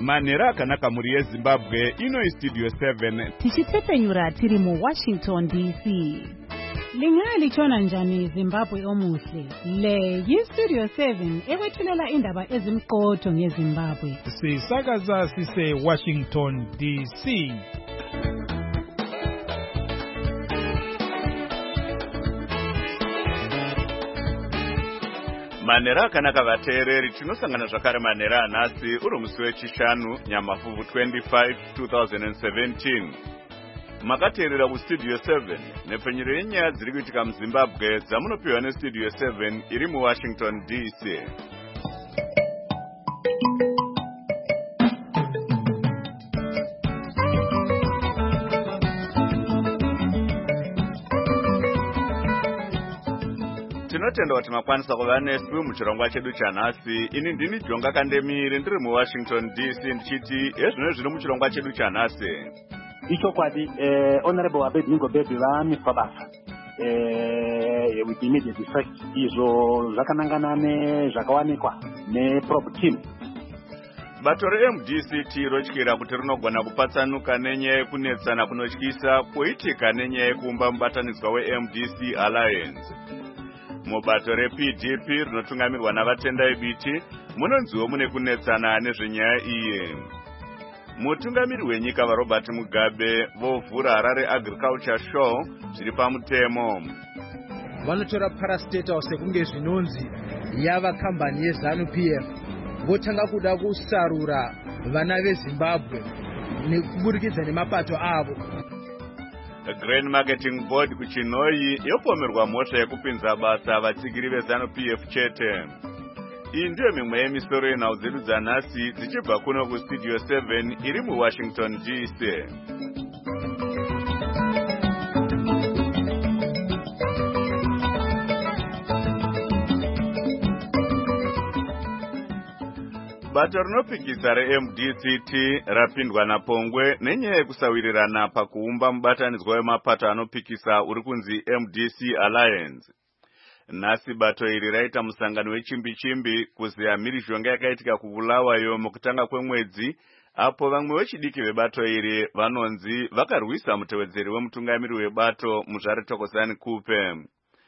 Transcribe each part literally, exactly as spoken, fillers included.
Manera akanaka muri yeZimbabwe ino iStudio seven. Tichitepenyura tiri mu Washington D C. Lingali chona njani Zimbabwe omuhle. Le yiStudio seven ekwethulela indaba ezimqotho ngeZimbabwe. Sisakaza sise Washington D C. Manera akanaka vateereri tinosangana zvakare manera anasi uri musi wechishanu Nyamavhuvhu twenty-five twenty seventeen. Makateerera kuStudio seven nepfenyuro yenyaya dziri kuitika muZimbabwe dzamunopiwa neStudio seven iri muWashington D C. Tinotenda kuti makwanisa kuva nesu muchirongwa chedu chanhasi. Ini ndini Jonga Kandemire ndiri muWashington D C ndichiti ezvino zvino muchirongwa chedu chanhasi. Ichokwadi eh Honorable Abednego Bebe vamiswa basa eh with immediate effect izvo zvakanangana nezvakawanikwa neprop team. Bato reM D C T rotyira kuti rinogona kupatsanuka nenyaya yekunetsana kunotyisa kwoitika nenyaya yekuumba mubatanidzwa weM D C Alliance. Mubato reP D P rinotungamirwa navatendai biti munonziwo mune kunetsana nezvenyaya iyi. Mutungamiri wenyika vaRobert Mugabe vovhura Harare Agriculture Show zviri pamutemo. Vanotora parastatal sekunge zvinonzi yava kambani yeZanu P F votanga kuda kusarura vana veZimbabwe nekuburikidza nemapato avo. Grain Marketing Board kuChinoi yopomerwa mhosva yekupinza basa vatsigiri veZanu P F chete. Iyi ndiyo mimwe yemisoro yenhau dzedu dzanhasi dzichibva kuno kuStudio seven iri muWashington D C. Bato rinopikisa reM D C T rapindwa napongwe nenyaya yekusawirirana pakuumba mubatanidzwa wemapato anopikisa uri kunzi M D C Alliance. Nhasi bato iri raita musangano wechimbi-chimbi kuziya mhirizhonga yakaitika kuBulawayo mukutanga kwemwedzi, apo vamwe vechidiki vebato iri vanonzi vakarwisa mutevedzeri wemutungamiri webato Muzvare Thokozani Kupe.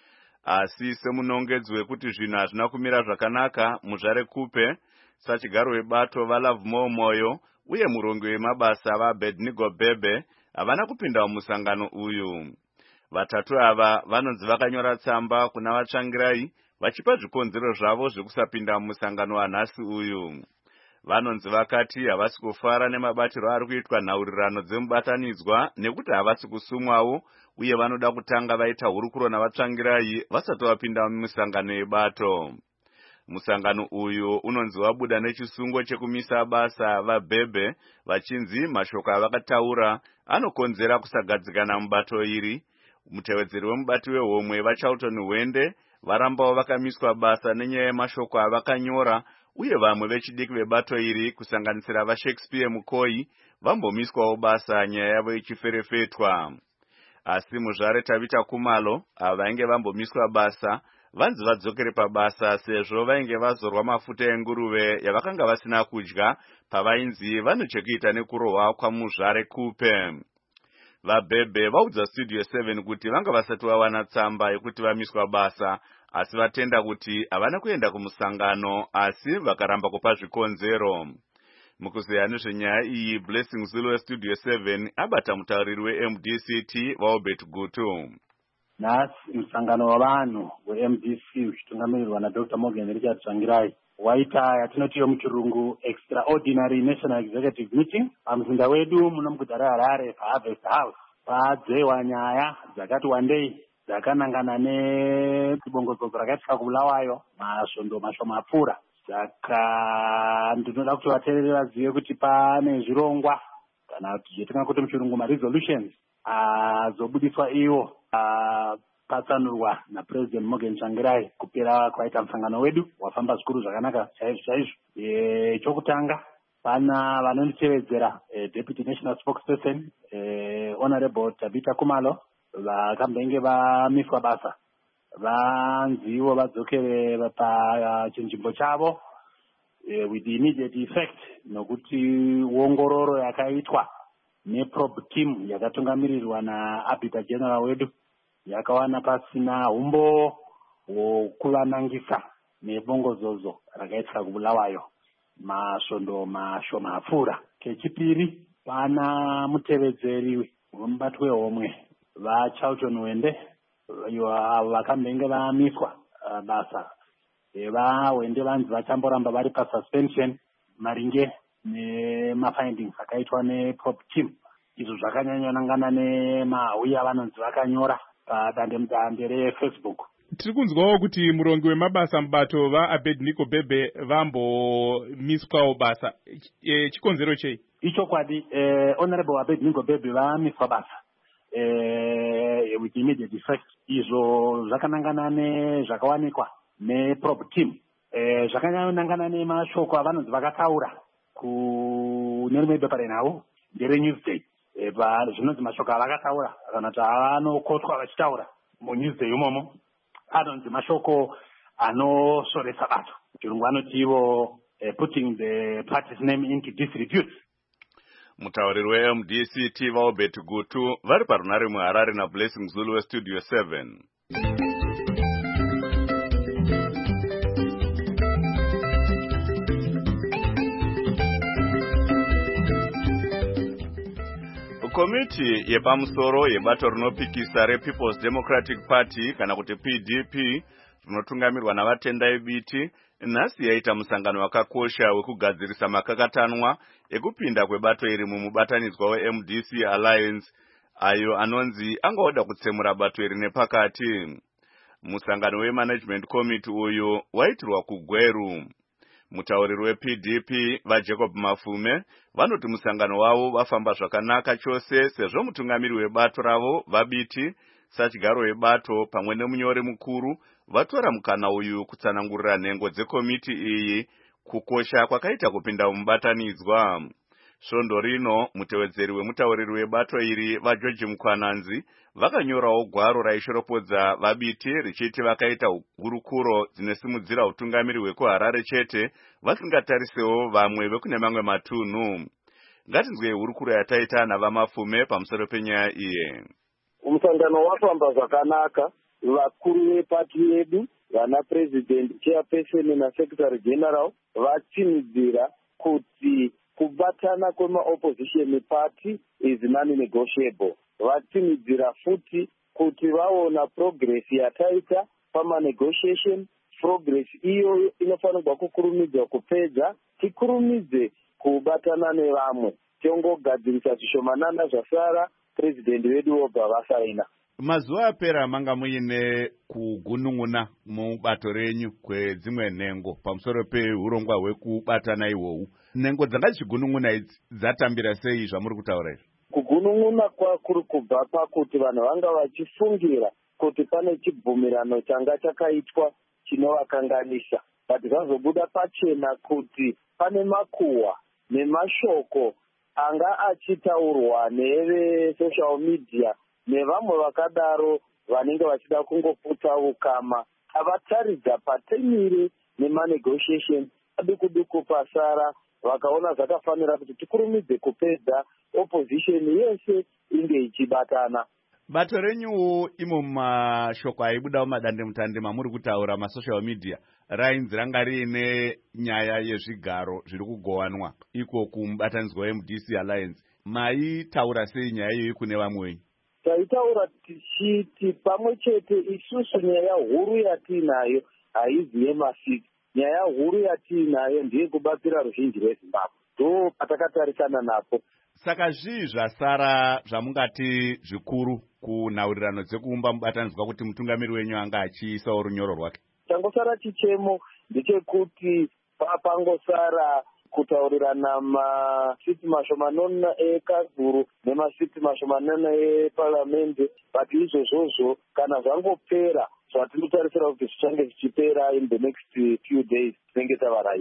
Asi semunongedzi wekuti zvinhu hazvina kumira zvakanaka, Muzvare Kupe, sachigaro webato vaLove Moyo uye murongo wemabasa vaAbednego Bebe havana kupinda mumusangano uyu. Vatatu ava vanonzi vakanyora tsamba kuna vatsvangirai vachipa zvikonzero zvavo zvekusapinda mumusangano wanhasi uyu. Vanonzi vakati havasi kufara nemabatiro ari kuitwa nhaurirano dzemubatanidzwa nekuti havasi kusumwawo uye vanoda kutanga vaita hurukuro navatsvangirai vasati vapinda mumusangano yebato. Musangano uyu unonzi wabuda nechisungo chekumisa basa vaBebe vachinzi mashoko avakataura anokonzera kusagadzikana mubato iri. Mutevedzeri wemubati wehomwe vaCharlton Hwende varambawo vakamiswa basa nenyaya yemashoko avakanyora uye vamwe vechidiki vebato iri kusanganisira vaShakespeare Mukoi vambomiswawo basa nyaya yavo ichiferefetwa. Asi Muzvare Tabita Kumalo ava vainge vambomiswa basa vanzi vadzokere pabasa sezvo vainge vazorwa mafuta enguruve yavakanga vasina kudya pavainzi vanochekuita nekurohwa kwaMuzvare Kupe. VaBebe vaudza Studio seven kuti vanga vasati vawana tsamba yekuti vamiswa basa, asi vatenda kuti havana kuenda kumusangano asi vakaramba kupa zvikonzero. Mukuzeya nezvenyaya iyi, Blessing Zulu weStudio seven abata mutauriri weM D C T vaObert Gutu. Nhasi musangano wavanhu weM D C uchitungamirirwa naDr Morgan Richard Tsvangirai waita yatinoti yomuchirungu Extraordinary National Executive Meeting pamuzinda wedu muno muguta reHarare paHarvest House. Padzewa nyaya dzakati wandei dzakanangana nechibongozozo rakaitika kuBulawayo masvondo mashoma apfuura. Saka ndinoda kuti vateereri vazive kuti pane zvirongwa kana kuti zvetingakuti muchirungu maresolutions azobudiswa iwo patsanurwa naPresident Morgan Tsvangirai kupera kwaita musangano wedu wafamba zvikuru zvakanaka chaizvo chaizvo. E, chokutanga pana vanonditevedzera e, Deputy National Spokesperson e, Honorable Tabita Kumalo vakambenge vamiswa basa vanziwo vadzokere pachinzvimbo chavo uh, with the immediate effect nokuti uongororo yakaitwa neprobe team yakatungamirirwa naAbita General wedu yakawana pasina umbo wokuvanangisa nebongozozo rakaitwa kubulawayo masvondo mashoma apfuura. Kechipiri pana mutevedzeri wemubatsi wehomwe vaCharlton Wende vakambenge vamiswa basa vaWende vanzi vachamboramba vari pasuspension maringe nemafindings akaitwa neprobe team. Izvo zvakanyanyonangana nemahwi avanonzi vakanyora padandemutande reFacebook. Tiri kunzwawo kuti murongi wemabasa mubato vaAbednego Bebe vambomiswawo basa. E, chikonzero chei? Ichokwadi, eh, Honorable Abednego Bebe vamiswa basa eh, with immediate effect. Izvo zvakanangana nezvakawanikwa neprobe team. Eh, zvakanyanyonangana nemashoko avanonzi vakataura kunerimwe bepa renhau ndereNewsday. E, zvinonzi mashoko avakataura kana kuti avanokotwa vachitaura muNewsday imomo anonzi mashoko anosoresa bato. Chirungu anoti ivo uh, putting the party's name into disrepute. Mutauriri weM D C T vaObert Gutu vari parunare muHarare naBlessing Zulu weStudio seven. Komiti yepamusoro yebato rinopikisa rePeople's Democratic Party kana kuti P D P rinotungamirwa navatenda ebiti nhasi yaita musangano wakakosha wekugadzirisa makakatanwa ekupinda kwebato iri mumubatanidzwa weM D C Alliance ayo anonzi angoda kutsemura bato iri nepakati. Musangano weManagement Committee uyu waitirwa kuGweru. Mutauriri weP D P vaJacob Mafume vanoti musangano wavo vafamba zvakanaka chose sezvo mutungamiri webato ravo vabiti sachigaro webato pamwe nemunyori mukuru vatora mukana uyu kutsanangurira nhengo dzekomiti iyi kukosha kwakaita kupinda mubatanidzwa. Svondo rino mutevedzeri wemutauriri webato iri vaGeorge Mukwananzi vakanyorawo gwaro raishoropodza vabiti richiti vakaita hurukuro dzinesimudzira utungamiri hwekuHarare chete vasingatarisewo vamwe vekune mamwe matunhu. Ngatinzwe hurukuro yataita navaMafume pamusoro penyaya iye. Musangano wafamba zvakanaka. Vakuru vepati yedu vana president, chairperson naSecretary General vatinidzira kuti kubatana kwema-opposition party is non-negotiable. Vatinidzira futi kuti vaona progress yataita pama-negotiation. Progress iyo inofanirwa kukurumidzwa kupedza, tikurumidze kubatana nevamwe. Tiongogadzirisa zvishomanana zvasara, president wedu obva vasaina. Mazuva apera manga muine kugunun'una mubato renyu kwedzimwe nhengo pamusoro peurongwa hwekubatana ihwohwu. Nhengo dzanga dzichigunun'una idzi dzatambira sei zvamuri kutaura izvi? Kugunun'una kwakuri kubva pakuti vanhu vanga vachifungira kuti pane chibvumirano changa chakaitwa chinovakanganisa. But zvazobuda pachena kuti pane makuhwa nemashoko anga achitaurwa nevesocial media nevamwe vakadaro vanenge vachida kungopfuta ukama. Avataridza patemire nemanegotiation duku duku pasara vakaona zvakafanira kuti tikurumidze kupedza opposition yese inge ichibatana. Bato renyu imo mashoko aibudawo madandemutande mamuri kutaura masocial media rainzi ranga riine nyaya yezvigaro zviri kugowanwa iko kumubatanidzwa weM D C Alliance. Maitaura sei nyaya iyoyi kune vamwe wenyu? Taitaura tichiti pamwe chete isusu nyaya huru yatiinayo haizi yemasiki. Nyaya huru yatiinayo ndiye kubatsira ruzhinji rweZimbabwe. Ndo patakatarisana napo. Saka zvii zvasara zvamungati zvikuru kunhaurirano dzekuumba mubatanidzwa kuti mutungamiri wenyu anga achiisawo runyoro rwake? Changosara chichemo ndechekuti pangosara kutaurirana masiti mashomanana eKazuru nemasiti mashomanana eParliament. But izvozvozvo kana zvangopera zvatinotarisira kuti zvichange zvichipera in the next few days tinenge tavarai.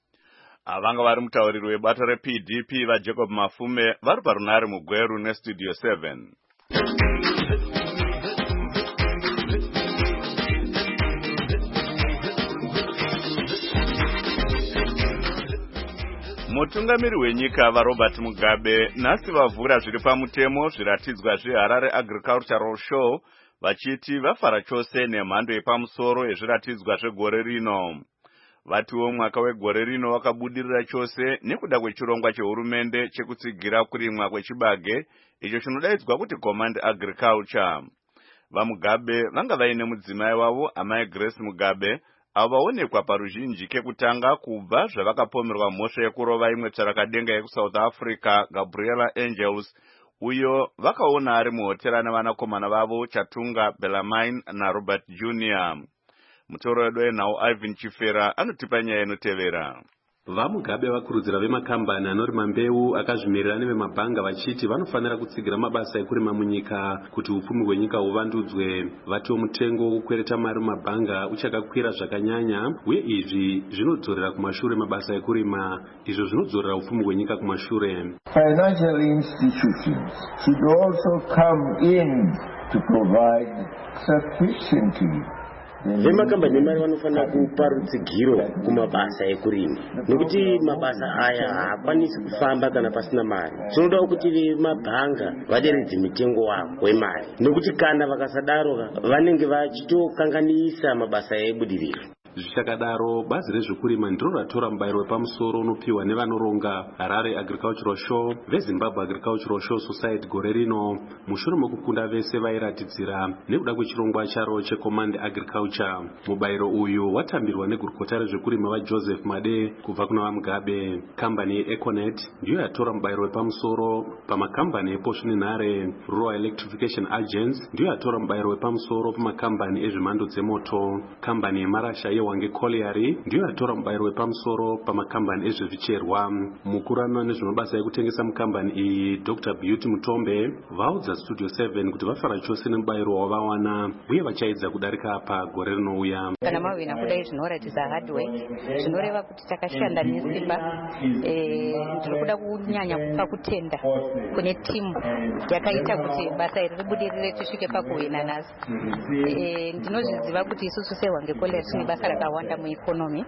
Avanga vari mutauriri webato reP D P vaJacob Mafume vari parunare muGweru neStudio seven. Mutungamiri wenyika vaRobert Mugabe nhasi vavhura zviri pamutemo zviratidzwa zveHarare Agricultural Show vachiti vafara chose nemhando yepamusoro yezviratidzwa zvegore rino. Vatiwo mwaka wegore rino wakabudirira chose nekuda kwechirongwa chehurumende chekutsigira kurimwa kwechibage icho chinodaidzwa kuti Command Agriculture. VaMugabe vanga vaine mudzimai wavo amai Grace Mugabe avo vaonekwa paruzhinji kekutanga kubva zvavakapomerwa mhosva yekurova imwe tsvarakadenga yekusouth Africa Gabriela Angels uyo vakaona ari muhotera nevanakomana vavo Chatunga Bellarmine naRobert Junior Mutoro wedu enhau Ivan Chifera anotipa nyaya inotevera. VaMugabe vakurudzira vemakambani anorima mbeu akazvimirira nevemabhanga vachiti vanofanira kutsigira mabasa ekurima munyika kuti upfumi hwenyika huvandudzwe. Vatiwo mutengo wokukwereta mari mumabhanga uchakakwira zvakanyanya uye izvi zvinodzorera kumashure mabasa ekurima, izvo zvinodzorera upfumi hwenyika kumashure. Financial institutions should also come in to provide sufficiently. Vemakambani mari vanofanira kupa rutsigiro kumabasa ekurima nekuti mabasa aya haakwanisi kufamba kana pasina mari. Tinoda kuti vemabhanga vaderedze mitengo wavo wemari nekuti kana vakasadaro vanenge vachitokanganisa mabasa ebudiriro. Zvichakadaro bazi rezvekurima ndiro ratora mubayiro wepamusoro unopiwa nevanoronga Harare Agricultural Show veZimbabwe Agricultural Show Society gore rino mushure mokukunda vese vairatidzira nekuda kwechirongwa charo cheCommand Agriculture. Mubayiro uyu watambirwa negurukota rezvekurima vaJoseph Made kubva kuna vaMugabe. Kambani yeEconet ndiyo yatora mubayiro wepamusoro pamakambani ePortion Nhare. Rural Electrification Agents ndiyo yatora mubayiro wepamusoro pamakambani ezvemhando dzemoto. Kambani yemarasha Wange Colliery ndiyo yatora mubayiro wepamusoro pamakambani ezvezvicherwa. Mukuru anoona nezvemabasa ekutengesa mukambani iyi Doctor Beauty Mutombe vaudza Studio seven kuti vafara chose nemubayiro wavawana uye vachaedza kudarika apa gore rinouya. Kana mavina kudai zvinoratidza hard work zvinoreva kuti takashanda nesimba. Ndiri kuda kunyanya kupa kutenda kune timu yakaita kuti basa iri ribudirire tisvike pakuwina nhasi. Ndinozviziva kuti isusu seHwange Colliery tine basa rakawanda mueconomy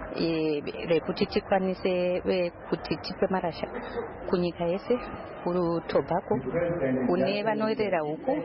rekuti tikwanise kuti tipe marasha kunyika yese, kuTobacco, kune vanorera huku,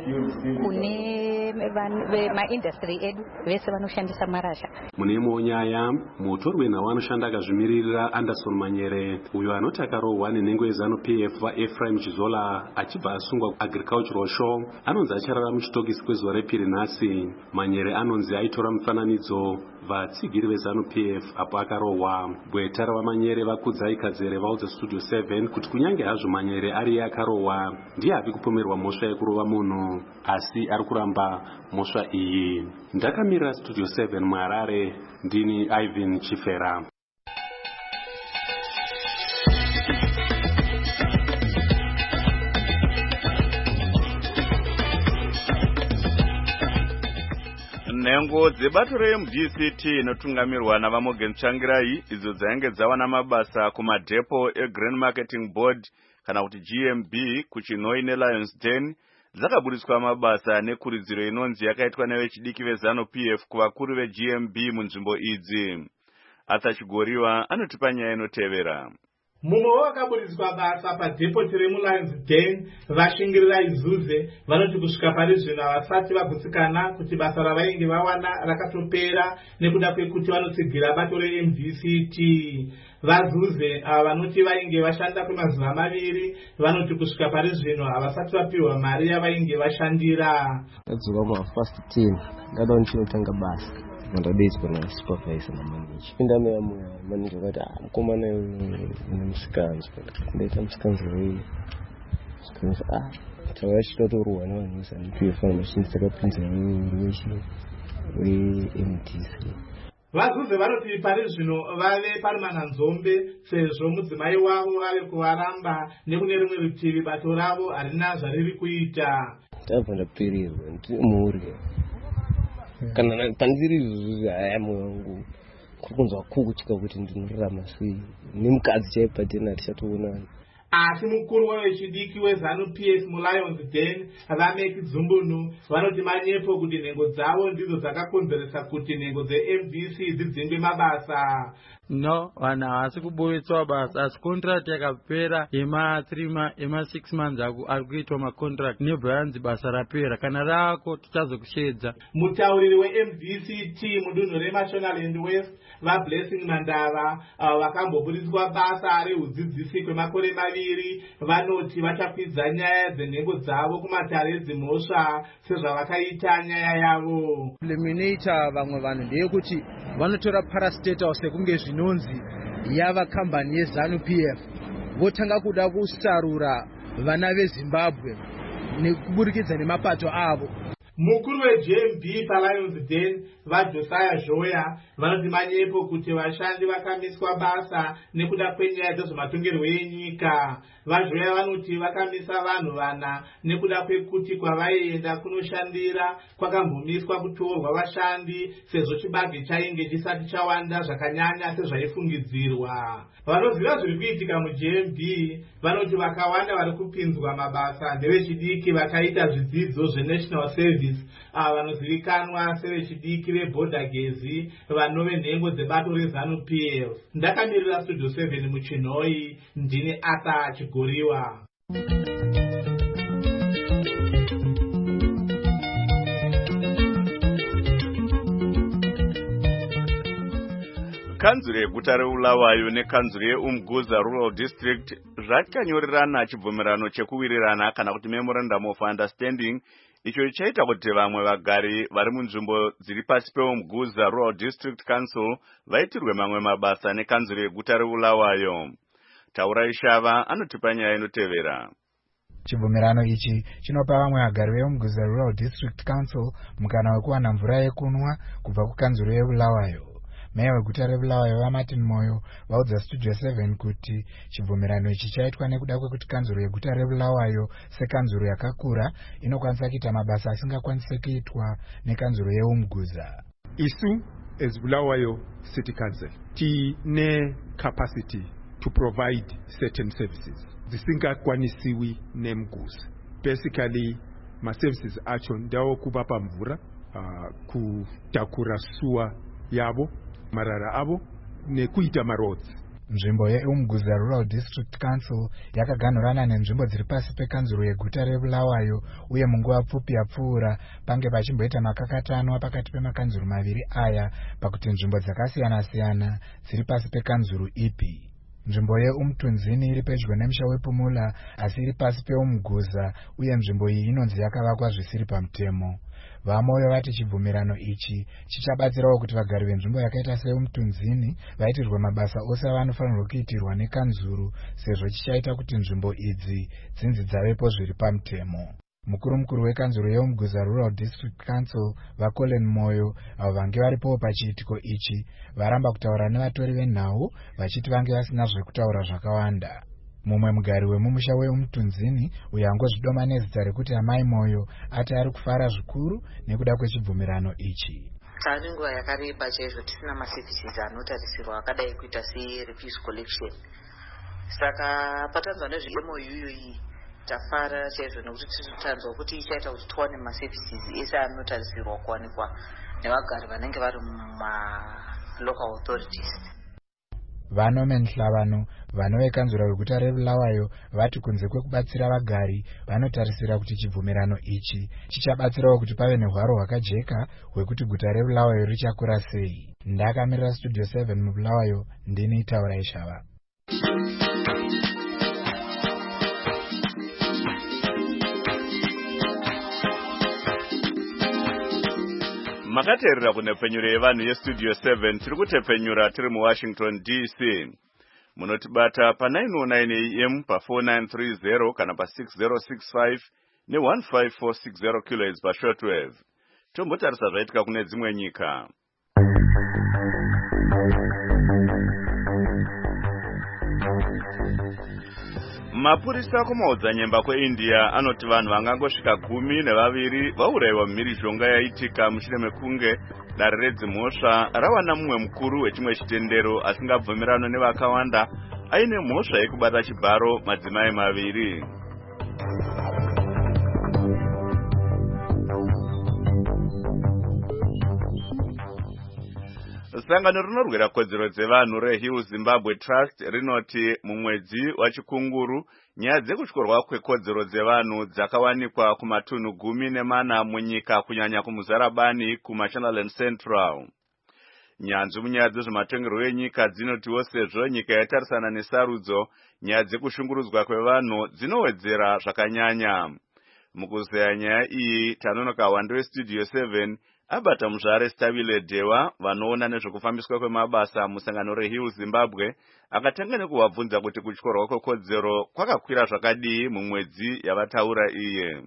kune maindustry edu vese vanoshandisa marasha. Munemo nyaya mutori wenhau anoshanda akazvimiririra Anderson Manyere uyo anoti akarohwa nenhengo yeZanu-P F vaEphraim Chizola achibva asungwa Agricultural Show anonzi acharara muchitokisi kwezuva repiri nhasi. Manyere anonzi aitora mufananidzo vatsigiri veZanu-P F apo akarohwa. Bwetara vaManyere vakudzai Kadzere vaudza Studio seven kuti kunyange hazvo Manyere ari akarohwa ndiye api kupomerwa mhosva yekurova munhu asi ari kuramba mhosva iyi. Ndakamirira Studio seven muHarare, ndini Ivan Chifera. Nhengo dzebato reM D C T inotungamirwa navaMorgan Tsvangirai idzo dzainge dzawana mabasa kumadhepo eGrain Marketing Board kana kuti G M B kuChinoi neLionsden dzakaburiswa mabasa nekuridziro inonzi yakaitwa nevechidiki veZanu-P F kuvakuru veG M B munzvimbo idzi. Atsachigoriwa anotipa nyaya inotevera. Mumwe wakaburiswa basa padhepoti remuLionsden vashingirirai Zuze vanoti kusvika pari zvino havasati vagutsikana kuti basa ravainge vawana rakatopera nekuda kwekuti vanotsigira bato reM D C T. VaZuze ava vanoti vainge vashanda kwemazuva maviri vanoti kusvika pari zvino havasati vapiwa mari yavainge vashandira. Tadzoka muhalf past ten ndada ndichinotanga basa ndadaidzwa nasupervisor namanager. Pinda meya manager akati ah mukomana une musikanzwa. Ndaita musikanzwa wei? Musikanzwa ah tauya chitotorwa nevanhu veZanu-P F machini dzakapinza wechi weM D C. VaZuze vanoti pari zvino vave parumana nzombe sezvo mudzimai wavo vave kuvaramba nekune rimwe rutivi bato ravo harina zvariri kuita. Ndabva ndapirirwa ndimhuri kana pandiri Zuze haya mwoyo wangu kuri kunzwa kukutya kuti ndinorarama sei nemukadzi chaipa tena tichatoonana. asi mukuru wevechidiki weZanu P F muLions Den vaMeki Dzumbunu vanoti manyepo kuti nhengo dzavo ndidzo dzakakonzeresa kuti nhengo dze-M D C dzidzimbe mabasa. No, vanhu havasi kuboyetswa basa asi contract yakapera yema three ma ema six months aku ari kuitwa macontract nebva yanzi basa rapera kana rako tichazokushedza. Mutauriri we-M D C T mudunhu reMashonaland West vaBlessing Mandava vakamboburiswa basa rehudzidzisi kwemakore maviri vanoti vachakwidza nyaya dzenhengo dzavo kumatare edzimhosva sezvavakaita nyaya yavo. Eliminator vamwe vanhu ndeyekuti vanotora parastatal sekunge zvinonzi yava kambani yeZanu P F votanga kuda kusarura vana veZimbabwe nekuburikidza nemapato avo. Mukuru weJ M B paLions Den vaJosiah Joya vanoti manyepo kuti vashandi vakamiswa basa nekuda kwenyaya dzezvematongerwo enyika. VaJoya vanoti vakamisa vanhu vana nekuda kwekuti kwavaienda kunoshandira kwakambomiswa kutorwa vashandi sezvo chibage chainge chisati chawanda zvakanyanya sezvaifungidzirwa. Vanoziva zviri kuitika muJ M B vanoti vakawanda vari kupinzwa mabasa ndevechidiki vakaita zvidzidzo zveNational Service ava vanozivikanwa sevechidiki vebhodhagezi vanove nhengo dzebato reZanu P F. Ndakamirira Studio seven muChinhoi, ndini Arthur Chigoriwa. Kanzuro yeguta reBulawayo nekanzuro yeUmguza Rural District zvakanyorerana chibvumirano chekuwirirana kana kuti Memorandum of Understanding icho chaita kuti vamwe vagari vari munzvimbo dziri pasi peUmguza Rural District Council vaitirwe mamwe mabasa nekanzuro yeguta reBulawayo. Taura Ishava anotipa nyaya inotevera. Chibvumirano ichi chinopa vamwe vagari veUmguza Rural District Council mukana wekuwana mvura yekunwa kubva kukanzuro yeBulawayo. Meya weguta reBulawayo vaMartin Moyo vaudza Studio seven kuti chibvumirano ichi chaitwa nekuda kwekuti kanzuro yeguta reBulawayo sekanzuro yakakura inokwanisa kuita mabasa asingakwanisi kuitwa nekanzuro yeUmguza. Isu as Bulawayo City Council tine capacity to provide certain services dzisingakwanisiwi neMguza. Basically ma services acho ndawo kuvapa mvura, uh, kutakura suwa yavo, marara avo nekuita maroads. Nzvimbo yeUmguza Rural District Council yakaganhurana nenzvimbo dziri pasi pekanzuro yeguta reBulawayo uye munguva pfupi yapfuura pange pachimboita makakatanwa pakati pemakanzuro maviri aya pakuti nzvimbo dzakasiyana-siyana dziri pasi pekanzuro ipi. Nzvimbo yeUmtunzini iri pedyo nemusha wePumula asi iri pasi peUmguza uye nzvimbo iyi inonzi yakavakwa zvisiri pamutemo. VaMoyo vati chibvumirano ichi chichabatsirawo kuti vagari venzvimbo yakaita seUmtunzini vaitirwe mabasa ose avanofanirwa kuitirwa nekanzuro sezvo chichaita kuti nzvimbo idzi dzinzi dzavepo zviri pamutemo. Mukuru mukuru wekanzuro yeUmguza Rural District Council vaColin Moyo avo vange varipowo pachiitiko ichi varamba kutaura nevatori venhau vachiti vange vasina zvekutaura zvakawanda. Mumwe mugari wemumusha weUmtunzini uyo angozvidoma nezita rekuti Amai Moyo ati ari kufara zvikuru nekuda kwechibvumirano ichi. Tari nguva yakareba chaizvo tisina maservices anotarisirwa akadai kuita serefuse collection. Saka patanzwa nezve-M O U iyoyi tafara chaizvo nekuti tinotanzwa kuti ichaita kuti tiwane maservices ese anotarisirwa kuwanikwa nevagari vanenge vari muma-local authorities. Vanome Nhlavano vanovekanzura veguta reBulawayo vati kunze kwekubatsira vagari vanotarisira kuti chibvumirano ichi chichabatsirawo kuti pave nehwaro hwakajeka hwekuti guta reBulawayo richakura sei. Ndakamirira Studio seven muBulawayo, ndini Taura Ishava. Makateerera kunepfenyuro yevanhu yeStudio seven tiri kutepfenyura tiri muWashington D C. Munotibata pa nine oh nine A M pa four nine three zero kana pa six zero six five ne one five four six zero kilohertz pa shortwave. Tombotarisa zvaitika kune dzimwe nyika. Mapurisa kumaodzanyemba kweIndia anoti vanhu vangangosvika gumi nevaviri vaurayiwa mumhirizhonga yaitika mushure mekunge dare redzimhosva rawana mumwe mukuru wechimwe chitendero asingabvumirano nevakawanda aine mhosva yekubata chibharo madzimai maviri. Sangano rinorwira kodzero dzevanhu reHill Zimbabwe Trust rinoti mumwedzi wachikunguru nyaya dzekutyorwa kwekodzero dzevanhu dzakawanikwa kumatunhu gumi nemana munyika kunyanya kumuzarabani kumaChanaland Central. Nyanzvi munyaya dzezvematongerwo enyika dzinotiwo sezvo nyika yatarisana nesarudzo nyaya dzekushungurudzwa kwevanhu dzinowedzera zvakanyanya. Mukuzeya nyaya iyi tanonoka wando westudio seven abata muzvare Stabile Dewa vanoona nezvekufambiswa kwemabasa musangano reHill Zimbabwe akatanga nekuvabvunza kuti kutyorwa kwekodzero kwakakwira zvakadii mumwedzi yavataura iye.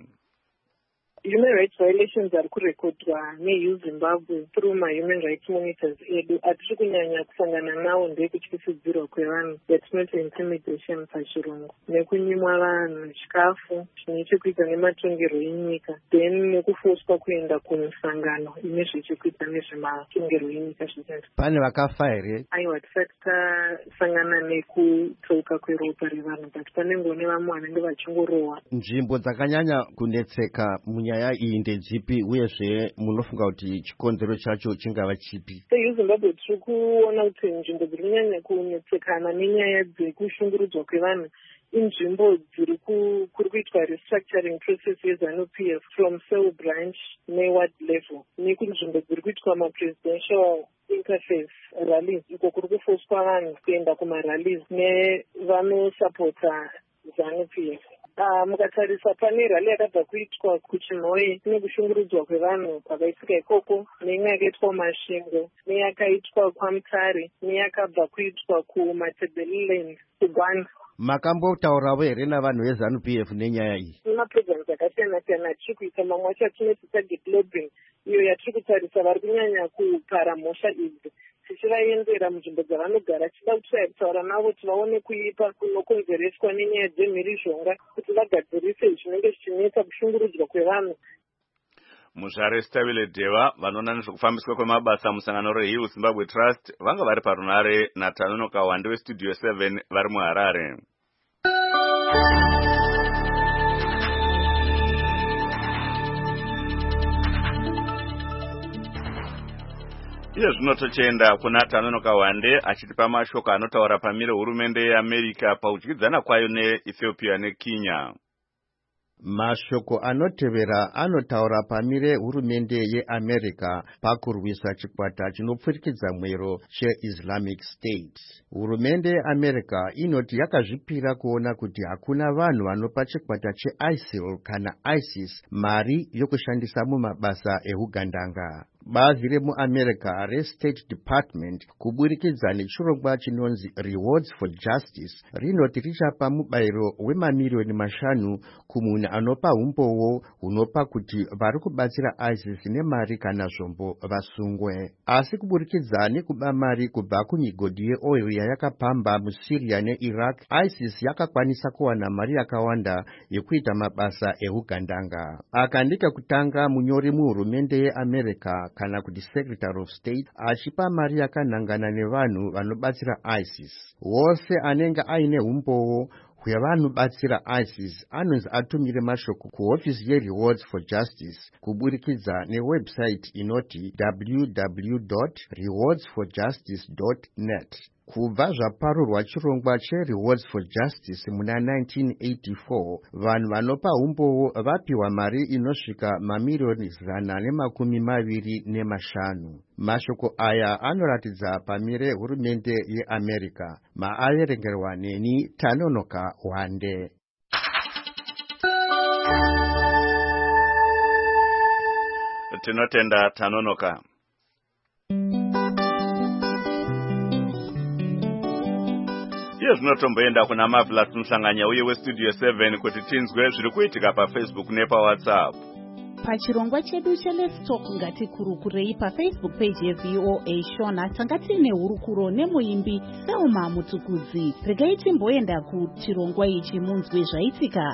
Human rights violations are kurekodwa neHill Zimbabwe through my human rights monitors edu atiri kunyanya kusangana nawo ndekutyisidzirwa kwevanhu yatinoti intimidation pachirungu, nekunyimwa vanhu chikafu chine chekuita nematongerwo enyika, then nekufoswa kuenda kumisangano ine zvichekuita nezvematongerwo enyika zvizhinji. Pane vakafa here? Aiwa, tisati tasangana nekutouka kweropa revanhu, but panenge ne vamwe vanenge vachingorohwa. Nzvimbo dzakanyanya kunetseka munyaya iyi ndedzipi uyezve munofunga kuti chikonzero chacho chingava chipi? seHill Zimbabwe tiri kuona kuti nzvimbo dziri kunyanya kunetsekana nenyaya dzekushungurudzwa kwevanhu inzvimbo dziri kuri kuitwa restructuring process yeZANU-P F from cell branch neward level, nekunzvimbo dziri kuitwa mapresidential interface rallies, iko kuri kufoswa vanhu kuenda kumarallies nevanosapota ZANU-P F. Uh, mukatarisa pane rally yakabva kuitwa kuChinhoyi nekushungurudzwa kwevanhu kwakaitika ikoko, neimwe yakaitwa kuMasvingo, neyakaitwa kwaMutare, neyakabva kuitwa kuMatebeleland kuGwanda. Makambotaurawo here navanhu veZANU-P F nenyaya iyi? Maprograms akasiyana siyana atiri kuita, mamwe acho atinoti target lobbying, iyo yatiri kutarisa vari kunyanya kupara mhosva idzi tichivaendera munzvimbo dzavanogara, tichida kutaura navo tivaone kuipa kunokonzereswa nenyaya dzemhirizhonga kuti vagadzirise zvinenge zvichinetsa kushungurudzwa kwevanhu. Muzvare Stabile Dewa vanoona nezvekufambiswa kwemabasa musangano reHill Zimbabwe Trust vanga vari parunare naTanonoka Wande westudio seven vari muHarare. Iye zvino tochenda kuna Tanonoka Wande achitipa mashoko anotaura pamire hurumende yeAmerica paudyidzana kwayo neEthiopia neKenya. Mashoko anotevera anotaura pamire hurumende yeAmerica pakurwisa chikwata chinopfurikidza mwero cheIslamic State. Hurumende yeAmerica inoti yakazvipira kuona kuti hakuna vanhu vanopa chikwata cheISIL kana ISIS mari yokushandisa mumabasa ehugandanga. Bazi remuAmerica reState Department kuburikidza nechirongwa chinonzi Rewards for Justice rinoti richapa mubayiro wemamiliyoni mashanu kumunhu anopa umboo hunopa kuti vari kubatsira ISIS nemari kana zvombo vasungwe. Asi kuburikidza nekuba mari kubva kumigodhi yeoil yayakapamba muSyria neIraq, ISIS yakakwanisa kuwana mari yakawanda yekuita mabasa ehugandanga. Aka ndiko kutanga munyori muhurumende yeAmerica kana kuti Secretary of State achipa mari yakanangana nevanhu vanobatsira ISIS. Wose anenge aine umboo hwevanobatsira ISIS anonzi atumire mashoko kuhofisi yeRewards for Justice kuburikidza newebsite inoti w w w dot rewards for justice dot net. Kubva zvaparurwa chirongwa cheRewards for Justice muna nineteen eighty-four, vanhu vanopa umboo vapiwa mari inosvika mamiliyoni zana nemakumi maviri nemashanu. Mashoko aya anoratidza pamire hurumende yeAmerica. Maaverengerwa neni Tanonoka Wande. Tinotenda Tanonoka. Iye zvinotomboenda kuna Marvelous Musanganya uye westudio seven kuti tinzwe zviri kuitika paFacebook nepaWhatsApp. Pachirongwa chedu cheLet's Talk ngatikurukurei paFacebook page yeV O A Shona tanga tiine hurukuro nemuimbi Selma Mutukudzi. Regai timboenda kuchirongwa ichi munzwe zvaitika.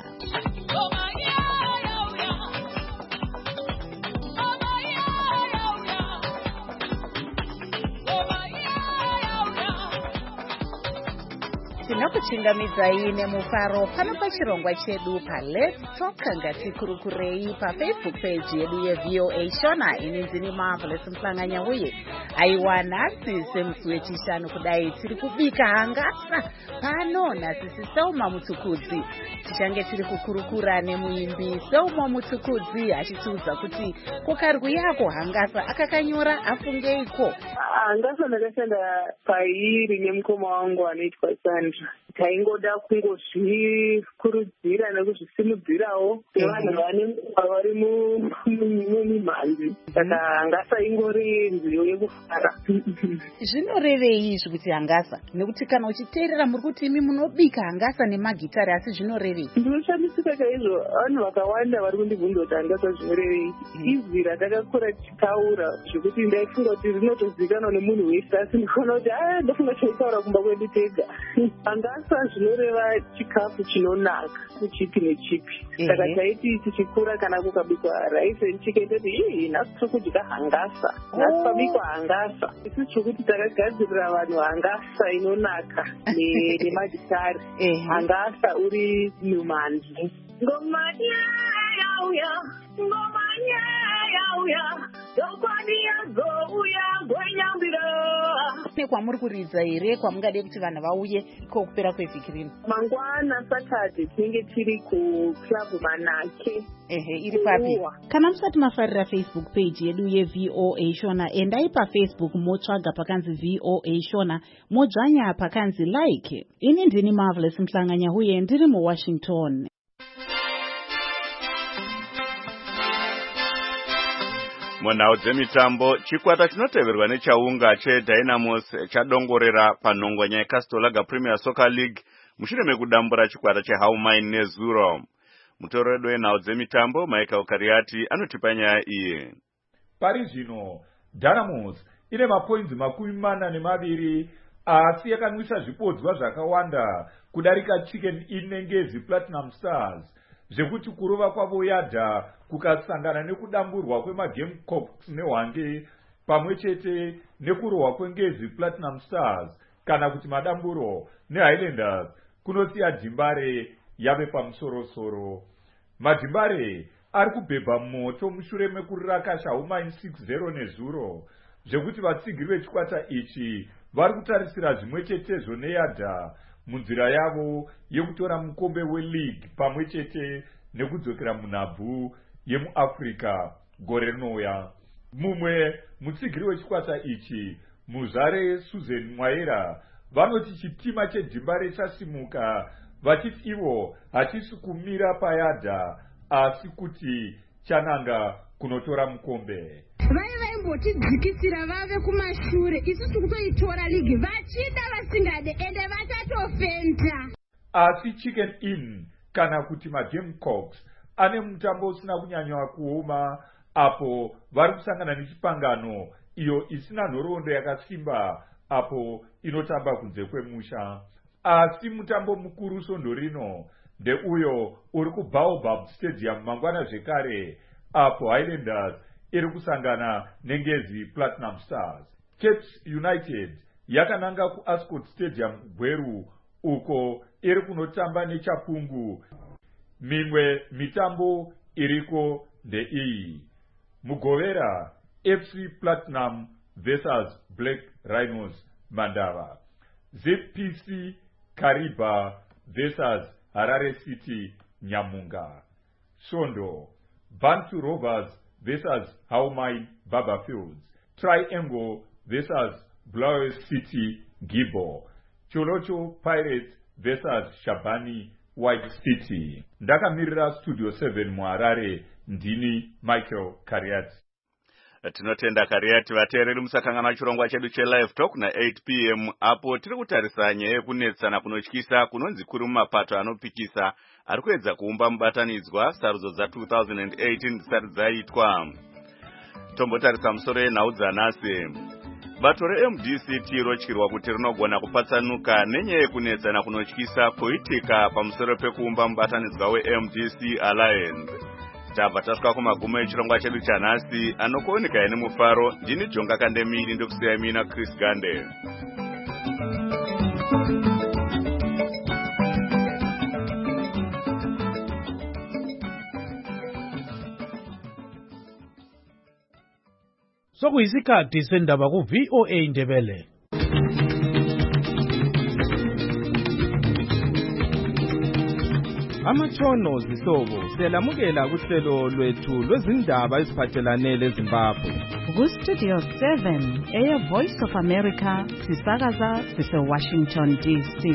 tinokuchingamidzai nemufaro pano pachirongwa chedu paLet's Talk ngatikurukurei pafacebook page yedu yeVOA Shona inonzi ni Marvelous Mhlanganya uye aiwa nhasi semusi wechishanu kudai tiri kubika hangasa pano nasisi Selma Mutukudzi tichange tiri kukurukura nemuimbi Selma Mutukudzi achitiudza kuti kukarwi yako hangasa akakanyora afungeiko. Hangasa ndakashanda pairi nemukoma wangu anoitwa Sandra. Taingoda kungozvikurudzira nekuzvisimudzirawo sevanhu vane vari mumimhanzi. Saka hangasa ingori nziyo yekufara. Zvinorevei izvi kuti hangasa? Nekuti kana uchiteerera muri kuti imi munobika hangasa nemagitari asi zvinorevei? Ndinoshamisika chaizvo vanhu vakawanda vari kundibvunza kuti hangasa zvinorevei. Izwi ratakakura tichitaura zvokuti ndaifunga kuti rinotozikanwa nemunhu wese asi ndikaona kuti a ndofunga chaitaura kumba kwedu tega. Hangasa zvinoreva chikafu chinonaka kuchipi nechipi. Saka taiti tichikura kana kukabikwa rice and chicken toti ii nhasi tiri kudya hangasa, nhasi pabikwa hangasa. Isi chokuti takagadzirira vanhu hangasa inonaka nemagitari. Hangasa uri mumhanzi. Ngoma yauya, ngoma yauya, yokwani yazouya gwenyambira. Kwamuri kuridza here kwamungade kuti vanhu vauye ko kupera kwevhiki rino? Mangwana Saturday tinenge tiri kuclub Manake. Ehe, iri papi? Kana musati mafarira Facebook page yedu yeVOA Shona, endai paFacebook motsvaga pakanzi VOA Shona, modzvanya pakanzi like. Ini ndini Marvelous Mhlanganya uye ndiri muWashington. Munhau dzemitambo, chikwata chinoteverwa nechaunga cheDynamos chadongorera panhongwanya yeCastle Premier Soccer League mushure mekudambura chikwata cheHaumain neZuro. Mutoredo wenhau dzemitambo Michael Kariati anotipa nyaya iyi. Pari zvino Dynamos ine mapoints makumi mana nemaviri asi yakanwisa zvipodzwa zvakawanda kudarika Chicken Inn nengezi Platinum Stars. Zvekuti kurova kwavo yadha kukasangana nekudamburwa kwemaGamecocks neHwange pamwe chete nekurohwa kwengezi Platinum Stars kana kuti madamburo neHighlanders kunosiya Dhimbare yave pamusoro-soro. Madhimbare ari kubhebha moto mushure mekurakasha Haumain six zero neZuro, zvekuti vatsigiri vechikwata ichi vari kutarisira zvimwe chetezvo neyadha munzira yavo yekutora mukombe weleague pamwe chete nekudzokera munhabvu yemuAfrica gore rinouya. Mumwe mutsigiri wechikwata ichi Muzare Susan Mwaira vanoti chitima cheDhimbare chasimuka vachiti ivo hachisi kumira payadha asi kuti chananga kunotora mukombe. Vai vaimbotidzikisira vave kumashure isusu kutoitora ligi vachida vasingade ende vatotofenta. Asi Chicken Inn kana kuti maGamecocks ane mutambo usina kunyanywa kuoma apo vari kusangana nechipangano iyo isina nhoroondo yakasimba apo inotamba kunze kwemusha. Asi mutambo mukuru svondo rino ndeuyo uri kuBaobab Stadium mangwana zvekare apo Highlanders iri kusangana nengezi Platinum Stars. Caps United yakananga kuAscot Stadium Gweru uko iri kunotamba neChapungu. Mimwe mitambo iriko ndeiyi: Mugovera F C Platinum versus Black Rhinos Mandava, Z P C Kariba versus Harare City Nyamunga, Sondo Bantu Rovers versus Haumain Barberfields, Triangle versus Blaue City Gibo, Cholocho Pirates versus Shabani White City. Ndakamirira Studio seven muHarare, ndini Michael Kariati. Tinotenda Kariati. Vateereri musakangana chirongwa chedu cheLive Talk na eight p m apo tiri kutarisa nyaya yekunetsana kunotyisa kunonzi kuri mumapato anopikisa ari kuedza kuumba mubatanidzwa sarudzo dza two thousand eighteen dzisati dzaitwa. Tombotarisa musoro yenhau dzanhasi. Bato reM D C T rotyirwa kuti rinogona kupatsanuka nenyaya yekunetsana kunotyisa koitika pamusoro pekuumba mubatanidzwa weM D C Alliance. Tabva tasvika kumagumo echirongwa chedu chanhasi. Anokuoneka ine mufaro ndini Jonga Kandemiri ndokusiyai mina Chris Gande. sokuyisikhathi sendaba ku V O A Ndebele. Amatshono zihlobo siyalamukela kuhlelo lwethu lwezindaba eziphathelane leZimbabwe. Ku Studio seven, Air Voice of America, sisakaza sise Washington D C.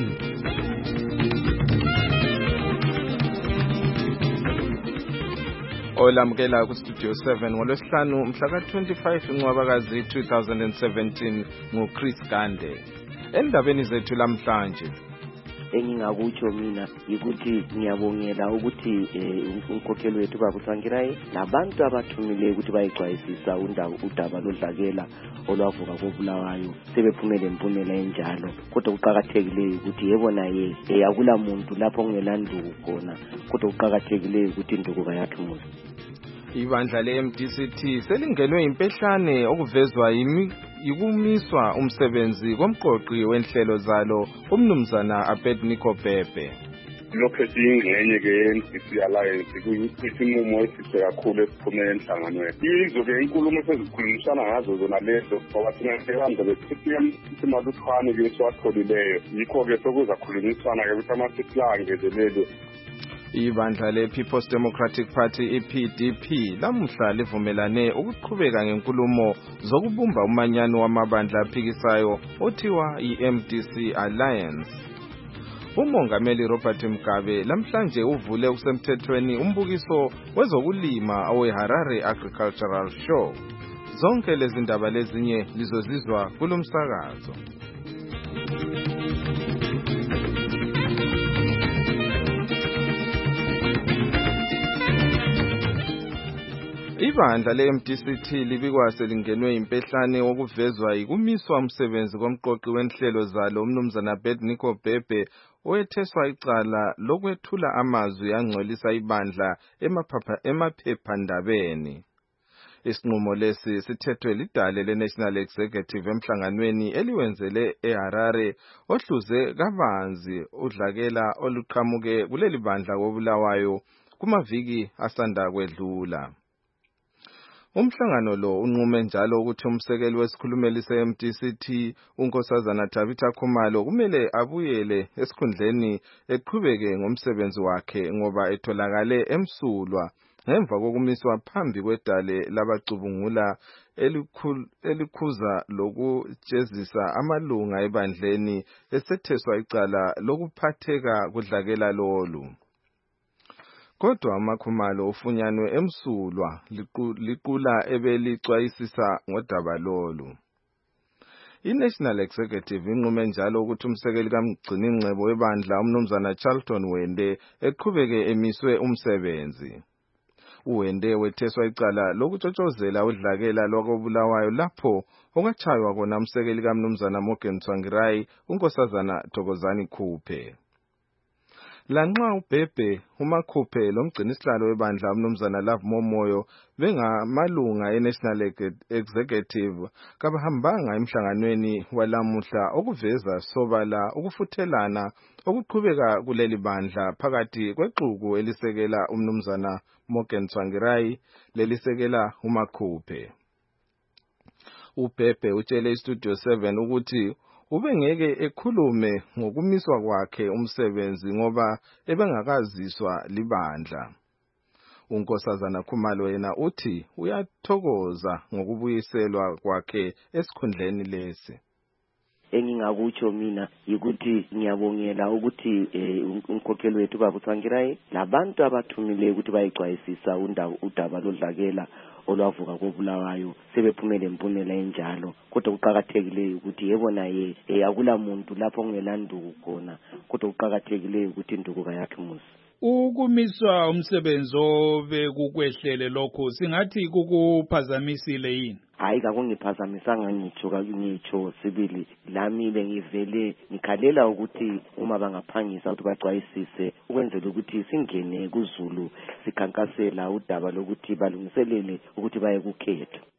Olamukela ku Studio seven ngolwesihlanu mhla ka twenty-five uNcwabakazi two thousand seventeen nguChris Gande. Endabeni zethu lamhlanje engingakutsho mina ukuthi ngiyabongela ukuthi umkhokheli wethu babuthangirayi nabantu abathumile ukuthi bayixwayisisa udaba lodlakela olwavuka kobulawayo sebephumele impumela enjalo kodwa kuqhakathekile ukuthi yebona ye akula muntu lapho kungelanduku khona kodwa kuqhakathekile ukuthi induku bayathumuza. Ibandla le-M D C T selingenwe impehlane okuvezwa yimi yikumiswa umsebenzi komqoqi wenhlelo zalo umnumzana Abednego Bhebhe. Lokho siyingxenye ke ye-M D C Alliance kuyisinqumo esihle kakhulu esiphume enhlanganweni. Yizo ke inkulumo esezikhulumisana ngazo zona lezo ngoba singasebenza besifike isimaluthwane ke siwatholileyo yikho ke sokuza khulumisana ke ukuthi ama-six la angezelelwe. Ibandla le-People's Democratic Party, I P D P, lamuhla livumelane ukuqhubeka ngenkulumo zokubumba umanyano wamabandla aphikisayo othiwa i-M D C Alliance. Umongameli Robert Mugabe lamhlanje uvule kusemthethweni umbukiso wezokulima oweHarare Agricultural Show. Zonke lezi ndaba lezinye lizozizwa kulomsakazo. Ibandla le-M D C T libikwa selingenwe impehlane wokuvezwa yikumiswa umsebenzi komqoqi wenhlelo zalo umnumzana Abednego Bhebhe owetheswa icala lokwethula amazwi angcolisa ibandla emaphephandabeni. Isinqumo lesi sithethwe lidale le-National Executive emhlanganweni eliwenzele eHarare ohluze kabanzi udlakela oluqhamuke kuleli bandla kobulawayo kumaviki asanda kwedlula. Umhlangano lo unqume njalo ukuthi umsekeli wesikhulumeli se-M D C T uNkosazana Tabitha Khumalo kumele abuyele esikhundleni eqhubeke ngomsebenzi wakhe ngoba etholakale emsulwa ngemva kokumiswa phambi kwedale labacubungula elikhuza lokujezisa amalunga ebandleni esetheswa icala lokuphatheka kudlakela lolu. Kodwa amakhumalo ufunyanwe emsulwa liqula ebelicwayisisa ngodaba lolu. I-National Executive inqume njalo ukuthi umsekeli kamgciningcebo webandla umnumzana Charlton Wende eqhubeke emiswe umsebenzi. uWende wetheswa icala lokutshotshozela udlakela lokobulawayo lapho okwachaywa kona umsekeli kamnumzana Morgan Tsvangirai uNkosazana Thokozani Khuphe. Lanxa uBhebhe uMakhuphe lomgcinisihlalo webandla umnumzana Love Momoyo bengamalunga eNational Executive kabahambanga emhlanganweni walamuhla okuveza sobala ukufuthelana okuqhubeka kuleli bandla phakathi kwexuku elisekela umnumzana Morgan Tsvangirai lelisekela uMakhuphe. uBhebhe utshele iStudio seven ukuthi ubengeke ekhulume ngokumiswa kwakhe umsebenzi ngoba ebengakaziswa libandla. uNkosazana Khumalo yena uthi uyathokoza ngokubuyiselwa kwakhe esikhundleni lesi. Engingakutsho mina yikuthi ngiyabongela ukuthi umkhokheli wethu babuthangirayi nabantu abathumile ukuthi bayixwayisisa udaba lodlakela olwavuka kobulawayo sebephumele impumela enjalo kodwa kuqhakathekile ukuthi yebona ye akula muntu lapho kungelanduku khona kodwa kuqhakathekile ukuthi induku bayathumuza. Ukumiswa umsebenzi obekukwehlele lokho singathi kukuphazamisile yini? Hayi kakungiphazamisanga ngitsho ngitsho sibili lami bengivele ngikhalela ukuthi uma bangaphangisa ukuthi baxwayisise ukwenzela ukuthi singene kuZulu sikhankasela udaba lokuthi balungiselele ukuthi baye kukhetho.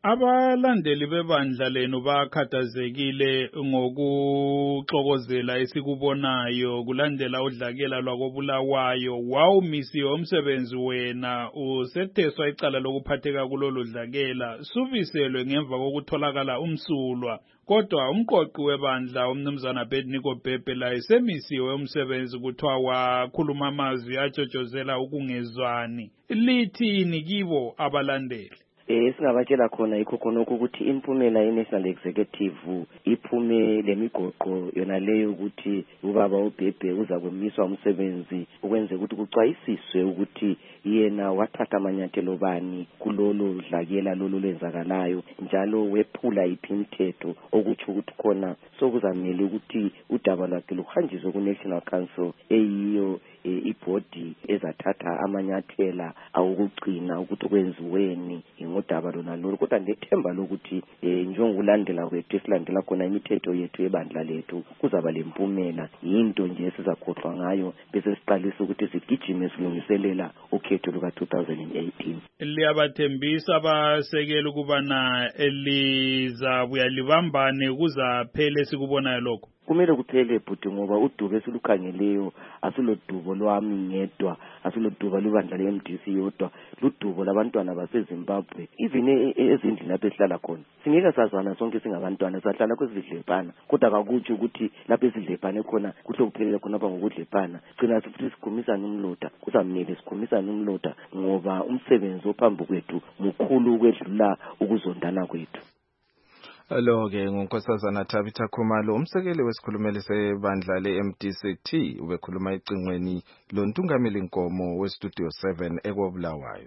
Abalandeli bebandla lenu bakhathazekile ngokuxokozela esikubonayo kulandela udlakela lwakobulawayo. Wawumisiwe umsebenzi wena usetheswa icala lokuphatheka kulolu dlakela suviselwe ngemva kokutholakala umsulwa. Kodwa umqoqi webandla umnumzana Abednego Bhebhe laye semisiwe umsebenzi kuthiwa wakhuluma amazwi atshotshozela ukungezwani. Lithini kibo abalandeli? Eh singabatshela khona ikho khona ukuthi impumela ye-National Executive iphume lemigoqo yona leyo ukuthi ubaba uBhebhe uza kwemiswa umsebenzi ukwenze ukuthi kucwayisiswe ukuthi yena wathatha amanyathelo bani kulolu dlakela lolu lenzakalayo njalo wephula iphimthetho okuthi ukuthi khona sokuzamele ukuthi udaba lwakhe luhanjiswe ku-National Council eyiyo ibhodi ezathatha amanyathela awukugcina ukuthi kwenziweni ngodaba lona lolu. Kodwa ndethemba lokuthi njengokulandela kwethu esilandela khona imithetho yethu ebandla lethu kuzaba lempumela yinto nje esizakhohlwa ngayo bese siqalisa ukuthi sigijime silungiselela ukhetho luka two thousand eighteen. Liyabathembisa abasekela ukuba na elizabuya libambane kuzaphele sikubonayo lokho? Kumele kuphele bhuti ngoba udubo esilukhangeleyo asilodubo lwami ngedwa, asilodubo lubandla le-M D C yodwa, ludubo labantwana baseZimbabwe. Even ezindlini lapho esihlala khona singeke sazwana sonke singabantwana, sahlala kwesidlepana, kodwa kakutsho ukuthi lapho esidlepane khona kuhle kuphelele khona apha ngokudlepana. Gcina sifuthi sikhumisana umlota, kuzamele sikhumisana umlota ngoba umsebenzi ophambi kwethu mukhulu ukwedlula ukuzondana kwethu. Lo ke ngunkosazana Tabitha Khumalo umsekeli wesikhulumeli sebandla le-M D C T ubekhuluma ecingweni lontungameli Nkomo weStudio seven ekobulawayo.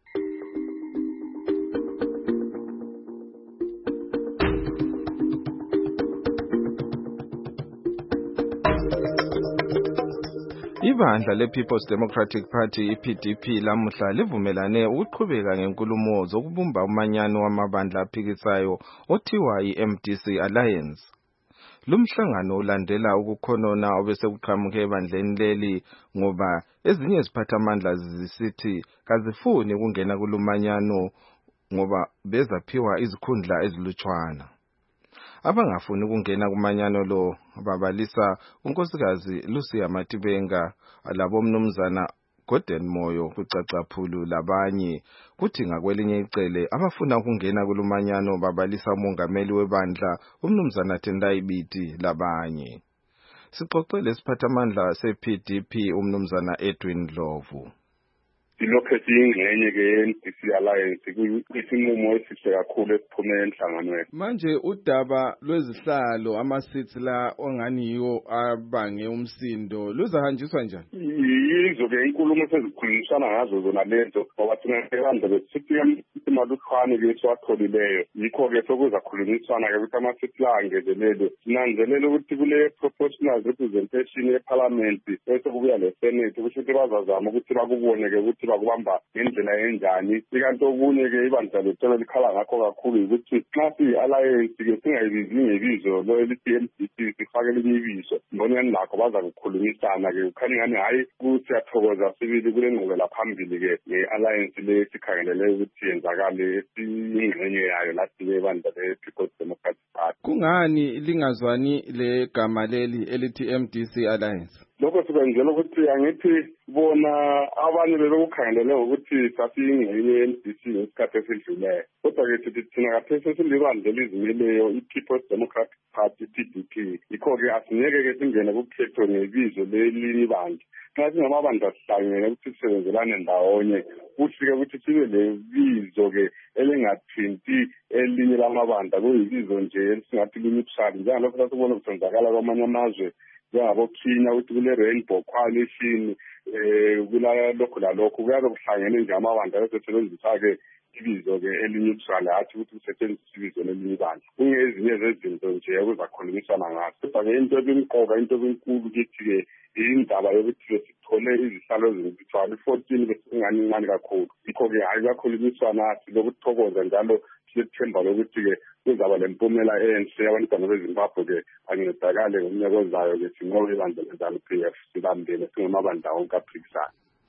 Ibandla le-People's Democratic Party I P D P lamuhla livumelane ukuqhubeka ngenkulumo zokubumba umanyano wamabandla aphikisayo othiwa i-M D C Alliance. Lumhlangano ulandela ukukhonona obesekuqhamuke ebandleni leli ngoba ezinye iziphathamandla zisithi kazifuni ukungena kulumanyano ngoba bezaphiwa izikhundla ezilutshwana. Abangafuni ukungena kumanyano lo babalisa unkosikazi Lucia Matibenga labo mnumzana Gordon Moyo kucacaphulu labanye kuthi ngakwelinye icele abafuna ukungena kulumanyano babalisa umongameli webandla umnumzana Tendai Biti labanye. Sixoxele isiphathamandla se-P D P umnumzana Edwin Dlovu. Ilokho esiyingxenye ke ye-M D C Alliance kuyisinqumo esihle kakhulu esiphume enhlanganweni. Manje udaba lwezihlalo ama-seats la ongani yiwo abange umsindo luzahanjiswa njani? Yizo ke inkulumo sezikhulumisana ngazo zona lezo ngoba thina ebandla besithi imalukhwane ke siwatholileyo yikho ke sokuzakhulumisana ke ukuthi ama-seats la angezelelwe. Sinanzelela ukuthi kule proportional representation ye-parliament bese kubuya le-senate kusho ukuthi bazazama ukuthi bakubone ke ukuthi bakubamba ngendlela enjani. Ikanti okunye ke ibandla lethu likhala ngakho kakhulu ukuthi xa siyi-alliance ke singayibizi ngebizo lo elithi M D C sifake elinye ibizo. Mbonani lakho baza kukhulumisana ke ukhanya ngani hayi siyathokoza sibili kule ngqubela phambili ke nge-alliance le sikhangelele ukuthi yenzakale esiyingxenye yayo lathi ke ibandla le-People's Democratic Party. Kungani lingazwani le gama leli elithi M D C Alliance? Lokho sikwenzela ukuthi angithi bona abanye bebekukhangelele ukuthi sasiyingxenye ye-M D C ngesikhathi esidluleyo. Kodwa ke sithi thina kaphese silibandla elizimeleyo i-People's Democratic Party P D P. Yikho ke asingeke ke singene kukhetho ngebizo lelinye ibandla. Xa singamabandla sihlangene ukuthi sisebenzelane ndawonye kuhle ukuthi sibe lebizo ke elingathinti elinye lamabandla kuyibizo nje esingathi linyiphisana njalo futhi sibona ukusenzakala kwamanye amazwe njengabo Kenya ukuthi kule Rainbow Coalition eh kula lokho la lokho kuyabe kuhlangene nje amabandla esebenzisa ke ibizo ke elinyiphisana athi ukuthi kusetshenziswa ibizo lelinye ibandla. Kungezinye zezinto nje okuzakhulumisana ngazo. Kodwa ke into ebiqoka into enkulu kithi ke indaba yokuthi sithole izihlalo ezibithwala fourteen besingani incane kakhulu. Yikho ke hayi kakhulumiswana lokuthokoza njalo sithemba lokuthi ke kuzaba lempumela enhle abantwana beZimbabwe ke ancedakale ngomnyaka ozayo ke sinqobe ibandla le-Z A N U P F sibambele singamabandla onke aphikisayo.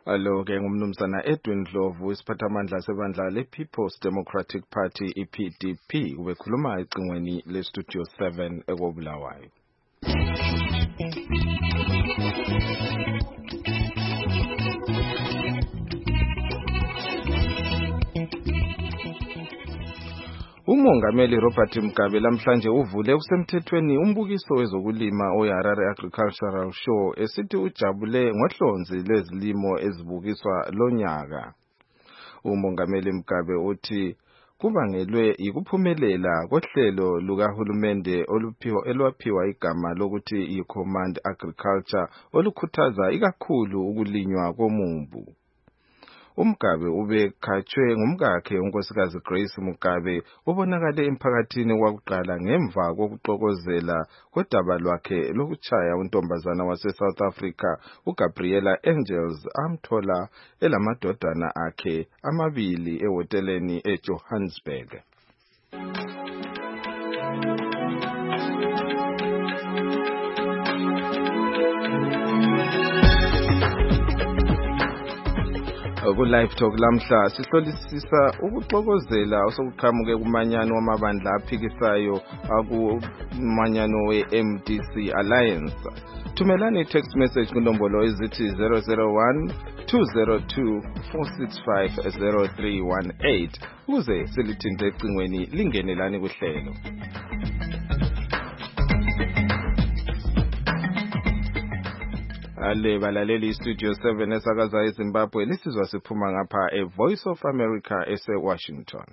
Alo ke ngumnumzana Edwin Ndlovu isiphathamandla sebandla le-People's Democratic Party I P D P ubekhuluma ecingweni le-Studio seven ekobulawayo. Umongameli Robert Mugabe lamhlanje uvule kusemthethweni umbukiso wezokulima oyiHarare Agricultural Show esithi ujabule ngohlonzi lwezilimo ezibukiswa lonyaka. Umongameli Mugabe uthi kubangelwe yikuphumelela kohlelo lukahulumende oluphiwa elwaphiwa igama lokuthi yi-Command Agriculture olukhuthaza ikakhulu ukulinywa komumbu. Umugabe ubekhatshwe ngumkakhe unkosikazi Grace Mugabe ubonakale emphakathini kwakuqala ngemva kokuxokozela kodaba lwakhe lokuchaya untombazana wase South Africa uGabriela Angels amthola elamadodana akhe amabili ehoteleni eJohannesburg. Ku live talk lamhla sihlolisisa ukuxokozela osokuqhamuke kumanyano wamabandla aphikisayo akumanyano we-M D C Alliance. Thumelani i-text message kunombolo ezithi zero zero one two zero two four six five zero three one eight ukuze silithinte ecingweni lingenelani kuhlelo. Ale balaleli Studio seven esakaza eZimbabwe lisizwa siphuma ngapha e Voice of America ese Washington.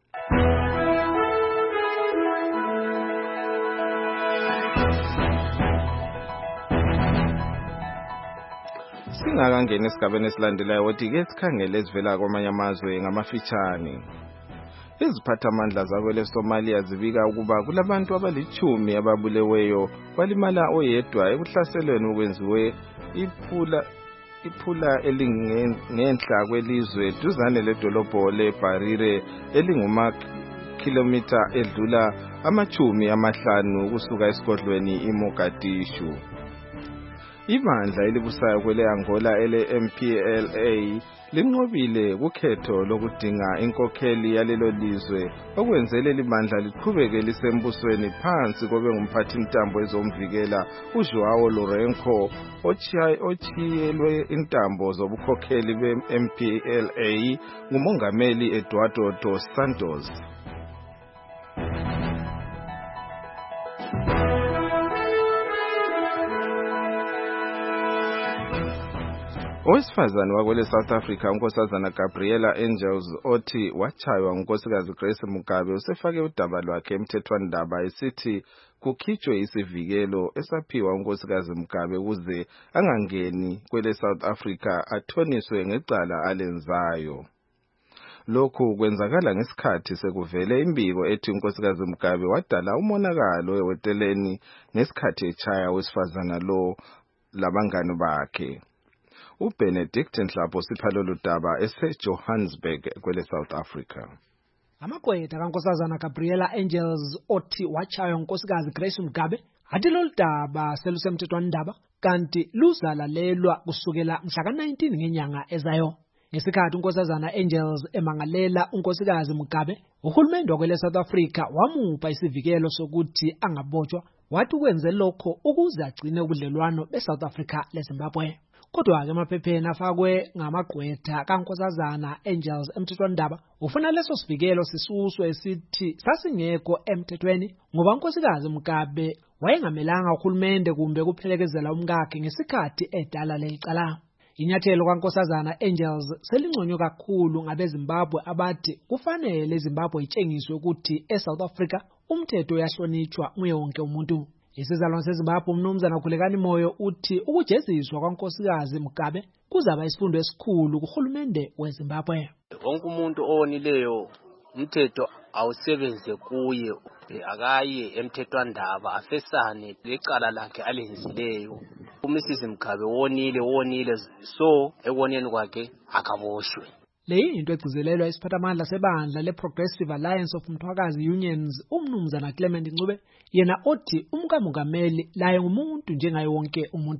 Singakangena esigabeni esilandelayo wothi ke sikhangele esivela kwamanye amazwe ngamafitshane. Iziphathamandla zakwele Somalia zibika ukuba kulabantu abalichumi ababuleweyo kwalimala oyedwa ekuhlaselweni okwenziwe iphula iphula elingenhla kwelizwe duzane ledolobho leBarire elinguma kilometer edlula amachumi amahlanu kusuka esigodlweni iMogadishu. Ibandla elibusayo kwele Angola ele M P L A linqobile kukhetho lokudinga inkokheli yalelo lizwe okwenzele libandla liqhubeke lisembusweni phansi kobe ngumphathi intambo ezomvikela uJoao Lourenco ochiyelwe intambo zobukhokheli be-M P L A ngumongameli Eduardo dos Santos. Owesifazane wakwele South Africa unkosazana Gabriela Angels othi wachaywa ngunkosikazi Grace Mugabe usefake udaba lwakhe emthethwandaba esithi kukhitshwe isivikelo esaphiwa unkosikazi Mugabe ukuze angangeni kwele South Africa athoniswe ngecala alenzayo. Lokhu kwenzakala ngesikhathi sekuvele imbiko ethi unkosikazi Mugabe wadala umonakalo ehoteleni ngesikhathi echaya owesifazana lo labangani bakhe. uBenedict Nhlapho siphalo ludaba eseJohannesburg kwele South Africa. Amagqwetha kankosazana Gabriela Angels othi wachaywa unkosikazi Grace Mugabe athi lolu daba selusemthethwandaba kanti luzalalelwa kusukela mhla ka nineteen ngenyanga ezayo. Ngesikhathi unkosazana Angels emangalela unkosikazi Mugabe, uhulumende wakwele South Africa wamupha isivikelo sokuthi angabotshwa, wathi ukwenze lokho ukuze agcine ubudlelwano beSouth Africa leZimbabwe. Kodwa ke amaphepheni afakwe ngamagqwetha kankosazana Angels emthethwandaba ufuna leso sivikelo sisuswe esithi sasingekho emthethweni ngoba unkosikazi Mugabe wayengamelanga uhulumende kumbe kuphelekezela umkakhe ngesikhathi edala lecala. Inyathelo kankosazana Angels selingconywe kakhulu ngabeZimbabwe abathi kufanele iZimbabwe itshengiswe ukuthi eSouth Africa umthetho uyahlonitshwa nguye wonke umuntu. Isizalwane seZimbabwe umnumzana Khulekani Moyo uthi ukujeziswa kwankosikazi Mugabe kuzaba isifundo esikhulu kuhulumende weZimbabwe. Wonke umuntu owonileyo umthetho awusebenze kuye, akaye emthethwandaba afesane lecala lakhe alenzileyo. uMisis Mugabe wonile wonile so ekoneni kwakhe akaboshwe. Le into egcizelelwa isiphathamandla sebandla le-Progressive Alliance of Mthwakazi Unions umnumzana Clement Ncube yena othi umkamongameli laye ngumuntu njengaye wonke umuntu.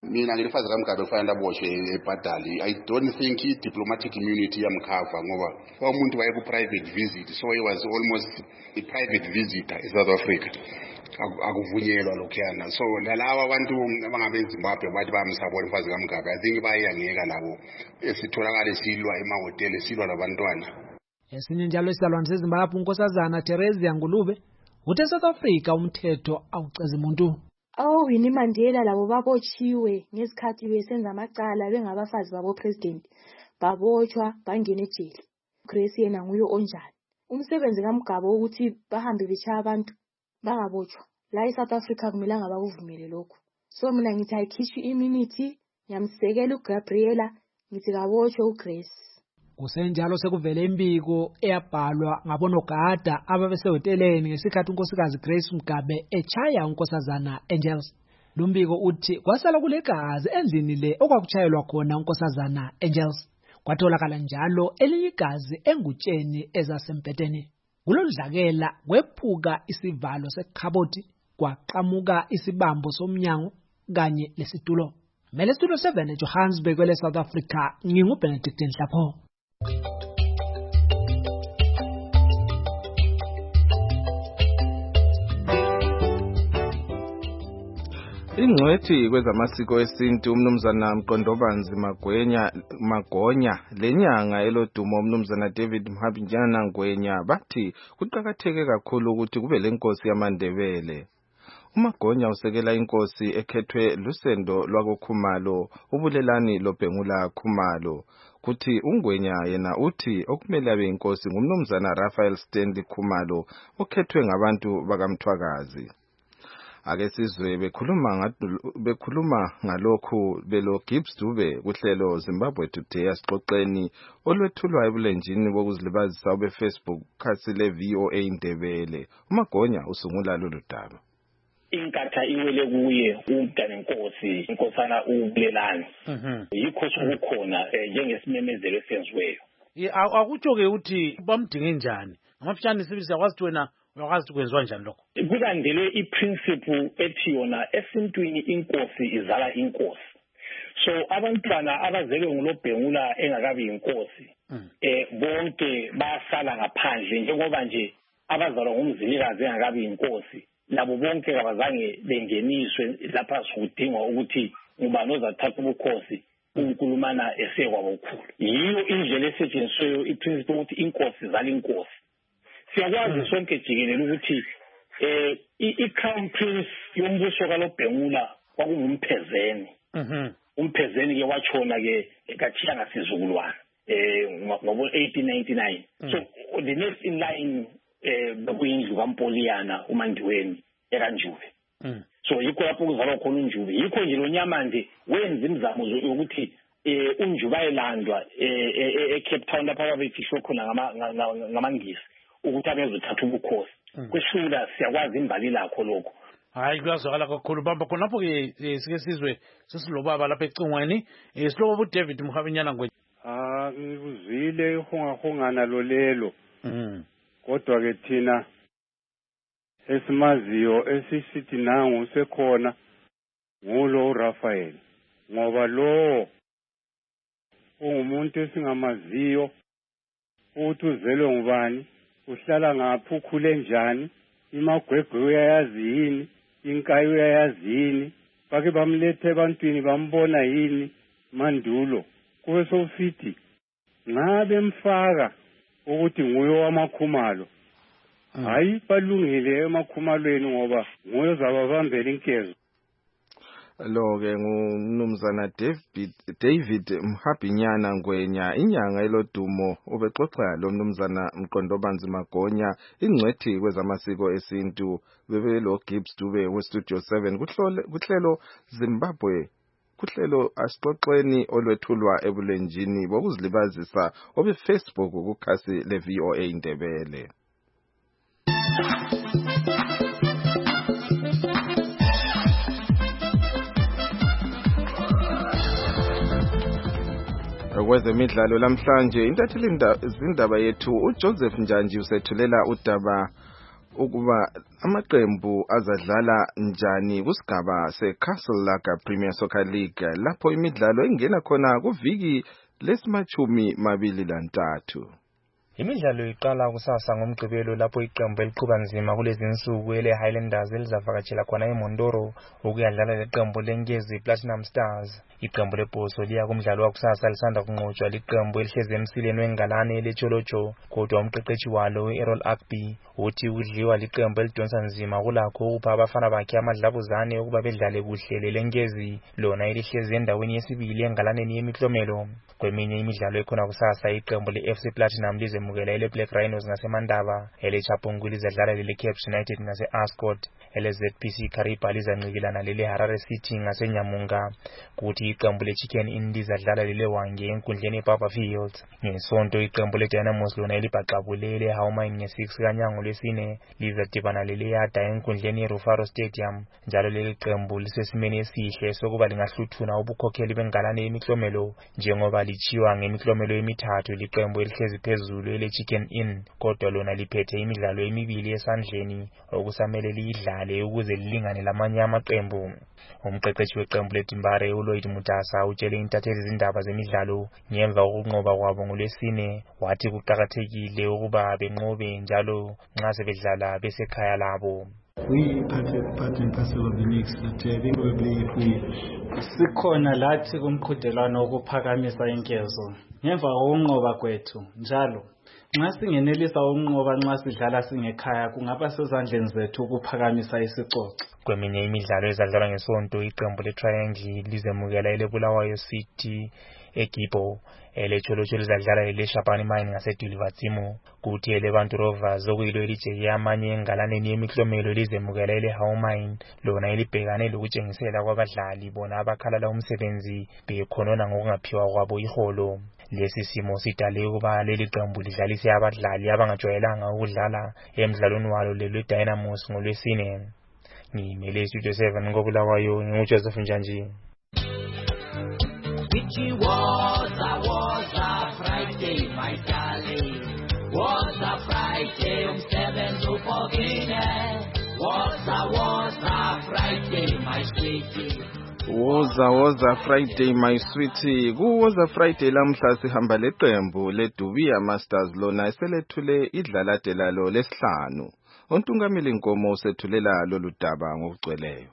mina ngilifazi kaMgabe kufanele aboshwe ebhadali. I don't think i-diplomatic immunity yamkhava ngoba umuntu waye ku-private visit, so he was almost a private visitor eSouth Africa. Akuvunyelwa lokhuyana. So lalawa abantu abangabe eZimbabwe bathi bamsabona umfazi kaMgabe, I think bayangeka labo esitholakala silwa emahoteli silwa labantwana. Esinye njalo isalwane seZimbabwe unkosazana Teresia Ngulube uthe South Africa umthetho awuceza umuntu. Oh, Winnie Mandela labo babotshiwe ngesikhathi besenza amacala bengabafazi babo president. Babotshwa bangena ejele. Grace yena nguyo onjani. Umsebenzi kaMgabe ukuthi bahambe beshaya abantu bangabotshwa. La eSouth Africa kumelanga bakuvumele lokho. So mina ngithi ayikhishwe immunity, ngiyamsekela uGabriela, ngithi kabotshwe uGrace. Kusenjalo sekuvele imbiko eyabhalwa ngabonogada ababesehoteleni ngesikhathi unkosikazi Grace Mugabe echaya unkosazana Angels. Lumbiko uthi kwasala kulegazi endlini le okwakuchayelwa khona unkosazana Angels. Kwatholakala njalo elinye igazi engutsheni ezasempeteni. Kulodlakela kwephuka isivalo sekhaboti, kwaqhamuka isibambo somnyango kanye lesitulo. Mele studio seven eJohannesburg kwele South Africa, nginguBenedict Nhlapho. Ingcwethi kwezamasiko esintu umnumzana Mqondobanzi Magwenya Magonya lenyanga elodumo umnumzana David Mhabinjana Ngwenya bathi kuqhakatheke kakhulu ukuthi kube lenkosi yamaNdebele. uMagonya usekela inkosi ekhethwe lusendo lwakoKhumalo ubulelani loBhengula Khumalo. Kuthi uNgwenya yena uthi okumele abe inkosi ngumnumzana Raphael Stanley Khumalo okhethwe ngabantu bakamthwakazi. Ake sizwe bekhuluma bekhuluma ngalokhu belo Gibbs Dube kuhlelo Zimbabwe Today asixoxeni olwethulwa ebulenjini bokuzilibazisa obe Facebook khasi le V O A Ndebele. uMagonya usungula lolu daba. Inkatha iwele kuye umntana inkosi inkosana ubulelani yikho sokukhona njengesimemezelo esenziweyo. Akutsho ke uthi bamdinge njani amafishane sibisa kwazi wena uyakwazi ukwenziwa njani lokho? Kulandele iprinciple ethi yona esintwini inkosi izala inkosi. So abantwana abazelwe nguloBhengula engakabi inkosi eh bonke basala ngaphandle njengoba nje abazalwa ngumzilikazi engakabi inkosi labo bonke abazange bengeniswe lapha sikudingwa ukuthi ngubani ozathatha ubukhosi uNkulumana esekwabo ukukhulu. Yiyo indlela esetshenziswayo iprinciple ukuthi inkosi izala inkosi. Siyakwazi sonke jikelele ukuthi eh i-crown prince yombuso kaLoBhengula kwakungumphezeni. Mhm. Umphezeni ke wachona ke ekathiya ngasizukulwana eh ngobo eighteen ninety-nine. So the next in line eh bekuyindlu kaMpoliana uMandiweni ekanjuve. Mhm. So yikho lapho kuzalwa khona uNjuve. Yikho nje lo Nyamande wenza imizamo yokuthi eh uNjuve ayelandwa eh eCape Town lapha ababefishwe khona ngama ngamangisi ukuthi abezothatha ubukhosi. Kweshula siyakwazi imbali lakho lokho. Hayi kuyazwakala kakhulu bamba khonapho ke sike sizwe sesilobaba lapha ecingweni esilobo uDavid Mhabinjana Ngwenya. Ah ngikuzwile ihongahongana lo lelo. Mhm. Kodwa ke thina esimaziyo esisithi nangu sekhona ngulo uRaphael ngoba lo ungumuntu esingamaziyo ukuthi uzelwe ngubani uhlala ngaphi ukhule njani imagwegwe uyayazi yini inkayi uyayazi yini bake bamlethe ebantwini bambona yini mandulo kube sofithi ngabe mfaka ukuthi nguye wamakhumalo hayi balungile emakhumalweni ngoba nguye zababambela inkezo. Lo ke ngumnumzana David David Mhabinjana Ngwenya inyanga elodumo ubexoxa lo mnumzana Mqondobanzi Magonya ingcwethi kwezamasiko esintu bebelo Gibbs Dube we Studio seven kuhlelo kuhlelo Zimbabwe kuhlelo asixoxeni olwethulwa ebulenjini bokuzilibazisa obe Facebook kukhasi le V O A Ndebele. Kwezemidlalo lamhlanje intatheli izindaba yethu uJoseph Njanji usethulela udaba ukuba amaqembu azadlala njani kusigaba seCastle Lager Premier Soccer League lapho imidlalo ingena khona kuviki lesimachumi mabili lantathu. Imidlalo iqala kusasa ngomgqibelo lapho iqembu eliqhuba nzima kulezi insuku ele Highlanders elizavakatshela khona eMondoro ukuyadlala leqembu leNgezi Platinum Stars. Iqembu lebhoso liya kumdlalo wakusasa lisanda kunqotshwa liqembu elihlezi emsileni wengalane leCholocho, kodwa umqeqeshi walo uErrol Agby uthi udliwa liqembu elidonsa nzima kulakho ukupha abafana bakhe amadlabuzane ukuba bedlale kuhle leNgezi lona elihlezi endaweni yesibili engalaneni yemiklomelo. Kweminye imidlalo ekhona kusasa iqembu leF C Platinum lizemukela ele Black Rhinos ngaseMandaba, ele Chapungwe lizadlala lele Caps United ngase-Ascot, ele Z P C Kariba lizancikilana lele Harare City ngaseNyamunga, kuthi iqembu leChicken Inn lizadlala lele Hwange enkundleni eBarberfield. Ngesonto iqembu leDynamos lona elibhaqabule ele Howmine nge-six kaNyango lwesine lizadibana lele Yada enkundleni eRufaro Stadium, njalo leli qembu lisesimeni esihle sokuba lingahluthuna ubukhokheli bengalane yemiklomelo njengoba lichiwa ngemiklomelo emithathu liqembu elihlezi phezulu ele Chicken Inn, kodwa lona liphethe imidlalo emibili esandleni okusamele liyidlale ukuze lilingane lamanye amaqembu. Umqeqeshi weqembu leDimbare uLloyd Mutasa utshele intatheli izindaba zemidlalo ngemva kokunqoba kwabo ngolwesine wathi kuqakathekile ukuba benqobe njalo nxa sebedlala besekhaya labo. We part and parcel of the mix that uh, probably if we sikhona lathi kumqhudelwano ukuphakamisa inkezo ngemva kokunqoba kwethu njalo nxa singenelisa ukunqoba nxa sidlala singekhaya kungaba sezandleni zethu ukuphakamisa isicoco. Kweminye imidlalo ezadlalwa ngesonto iqembu leTriangle lizemukela ele Bulawayo City eGibo, ele Cholocho lizadlala lele Shapani Mine ngaseDulivazimo, kuthi ele Bantu Rovers okuyilo elijeke amanye engalaneni yemiklomelo lizemukela ele Howmine lona elibhekane lokutshengisela kwabadlali bona abakhalala umsebenzi bekhonona ngokungaphiwa kwabo iholo. Lesi simo sidale ukuba leli qembu lidlalise abadlali abangajwayelanga ukudlala emidlalweni walo lelo Dynamos ngolwesine. Ngimele Studio seven ngobulawayo nginguJoseph Njanji. Which was a was a Friday, my darling. Was a Friday, um seven to fourteen. Was a was a Friday, my sweetie. Woza woza Friday my sweetie. Ku woza Friday lamhla sihamba leqembu leDubia Masters lona eselethule idlalade lalo lesihlanu. Untungameli Nkomo usethulela lolu daba ngokugcweleyo.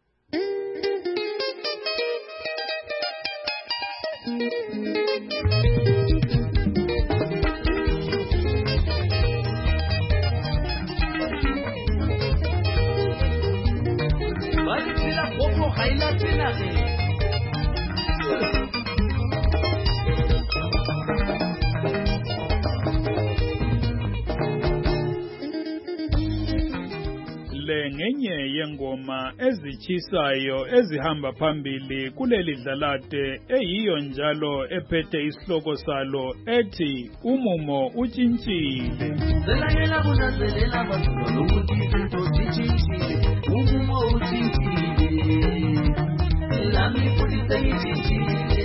Ngenye yengoma ezichisayo ezihamba phambili kuleli dlalade eyiyo njalo ephethe isihloko salo ethi umumo utshintshile. Zelayela kunazelela abantu lokuthi izinto zitshintshile, umumo utshintshile, lami futhi sengitshintshile.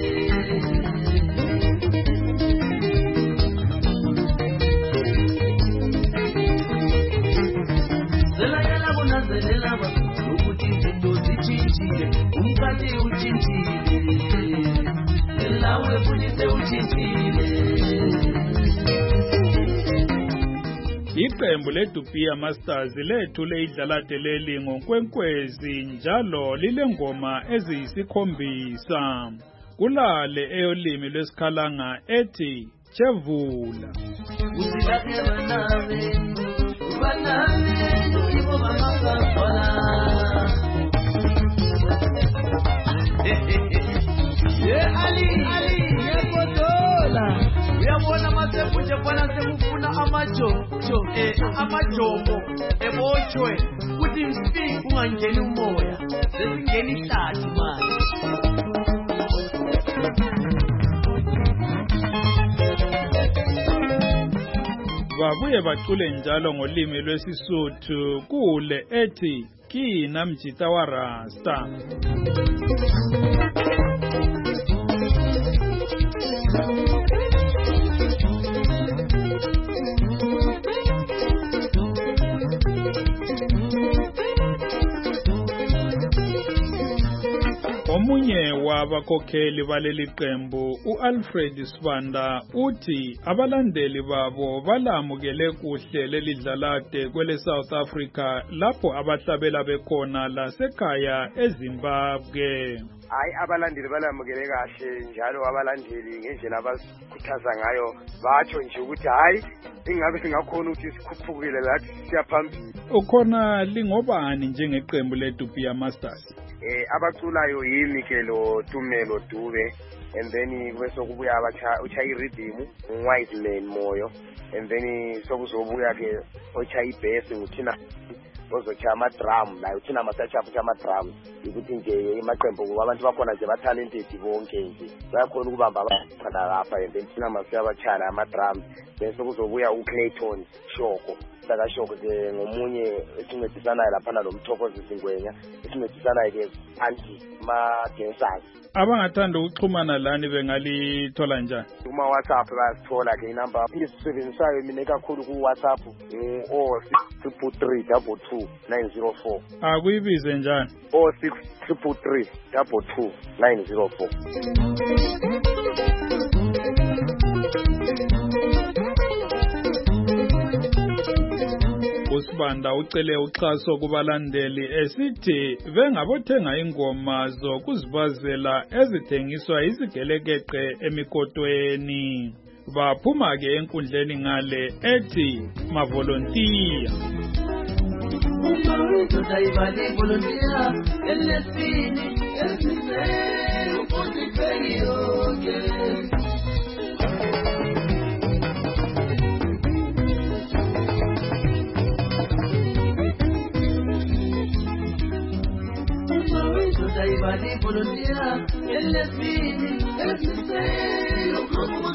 Zelela abantu lokuthi izinto zitshintshile, umkhathi utshintshile, lawe futhi utshintshile. Iqembu leDubia Masters lethule idlalade leli ngonkwenkwezi njalo lilengoma eziyisikhombisa. Kulale eyolimi lwesikhalanga ethi Chevula. Usilaphe nawe, banane ibo bamafala. Ye Ali Ali yepotola. Uyabona masefu nje bwana semufuna amajojo eh amajomo ebochwe kuthi mfiki ungangeni umoya sesingena ihlathi manje. Babuye bacule njalo ngolimi lwesiSuthu kule ethi kina mjita wa Rasta. omunye wabakhokheli baleli qembu uAlfred Sibanda uthi abalandeli babo balamukele kuhle lelidlalade kwele South Africa lapho abahlabela bekhona lasekhaya eZimbabwe. Hayi abalandeli balamukele kahle njalo abalandeli ngendlela abakhuthaza ngayo batsho nje ukuthi hayi ingabe singakhona ukuthi sikhuphukile lathi siyaphambili. Ukhona lingobani njengeqembu leDupiya Masters? Eh abaculayo yimi ke lo Tumelo Dube and then kube sokubuya abacha uchayi rhythm White Man Moyo and then sokuzobuya ke ochayi bass nguthina ozocha ama drum la uthina masacha futhi ama drum ukuthi nje emaqembu abantu bakhona nje ba talented bonke nje bayakhona ukubamba abafana lapha and then thina masaya bachala ama drum bese kuzobuya uClayton Shoko saka Shoko ke ngomunye esincedisanayo lapha nalomthokozi Singwenya esincedisanayo ke anti ma dancers. Abangathanda ukuxhumana lani bengalithola njani? Kuma WhatsApp bayasithola ke inamba isisebenzisayo mina kakhulu ku WhatsApp o six triple three double two nine zero four. Akuyibize njani? o six triple three double two nine zero four. uSibanda ucele uxhaso kubalandeli esithi bengabothenga ingoma zokuzibazela ezithengiswa izigelekeqe emikotweni. Baphuma ke enkundleni ngale ethi mavolontiya. Everybody volunteer, and let's be, let's say, no problem,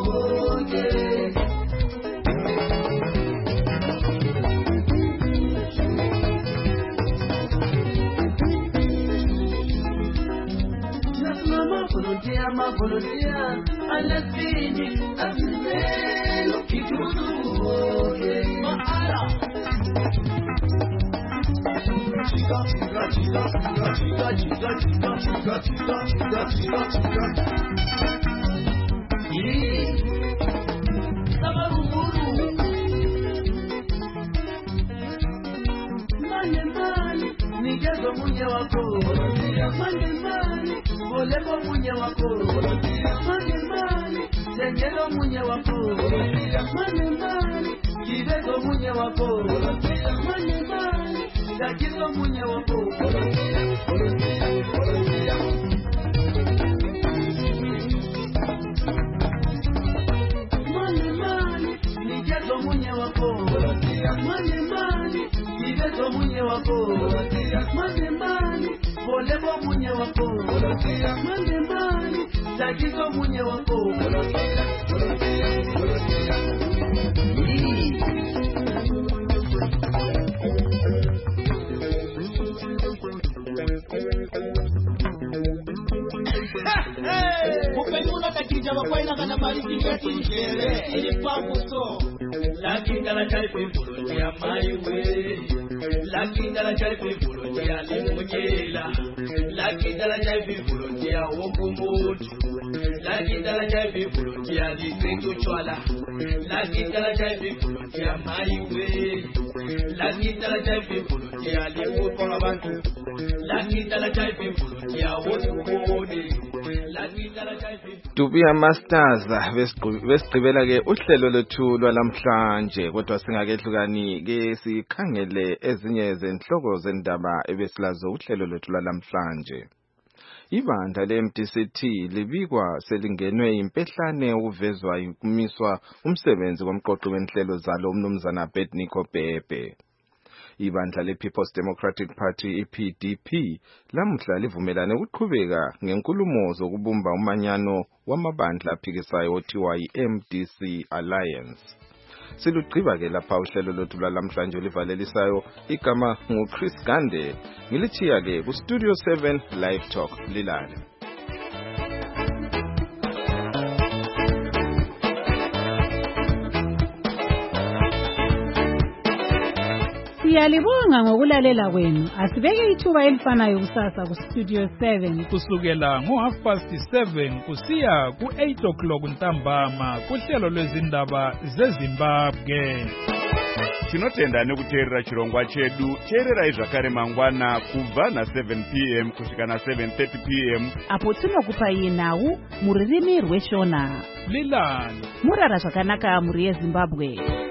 just mama volunteer, ma volunteer, and let's be, let's say, no Chica, chica, chica, chica, chica, chica, chica, chica, chica, chica, chica. Yeah, sabarumuru. Mane mane, nigezo munye wako. Mane mane, oleko munye wako. Mane mane, jengelo munye wako. Mane mane, kibezo munye wako. Mane mane. Takizo munye wako Mane mane nijezo munye wako Mane mane nijezo munye wako Mane mane bolebo munye wako Mane mane takizo munye wako Mupemuna kakija wakwaina kana mariki kati njere Ili pamuso Lakinda la chali pimpulo ya maiwe Lakinda la chali pimpulo ya limujela Lakinda la chali pimpulo ya wakumutu Lakinda la chali pimpulo ya lisengu chwala Lakinda la chali pimpulo ya maiwe Lakinda la chali pimpulo ya limukola bantu Lakinda la chali pimpulo ya wakumutu Dupiya Masters besigqibela ke uhlelo lethu lwalamhlanje kodwa singakehlukani ke sikhangele ezinye zenhloko zendaba ebesilazo uhlelo lethu lwalamhlanje. Ibandla le-M D C T libikwa selingenwe impehlane ukuvezwa ukumiswa umsebenzi komqoqi wenhlelo zalo umnumzana Abednego Bhebhe. Ibandla le-People's Democratic Party I P D P lamuhla livumelane ukuqhubeka ngenkulumo zokubumba umanyano wamabandla aphikisayo othiwa i-M D C Alliance. Silugqiba ke lapha uhlelo lothu lwalamhlanje olivalelisayo igama nguChris Gande ngilithiya ke ku Studio seven Live Talk lilale. Siyalibonga ngokulalela kwenu. Asibeke ithuba elifanayo kusasa ku Studio seven kusukela ngo half past seven kusiya ku eight o'clock ntambama kuhlelo lwezindaba zeZimbabwe. Tinotenda nekuteerera chirongwa chedu. Teererai zvakare mangwana kubva na seven p m kusvika na seven thirty p m apo tinokupai nhau mururimi rweShona. Lilani Murara zvakanaka muri yeZimbabwe.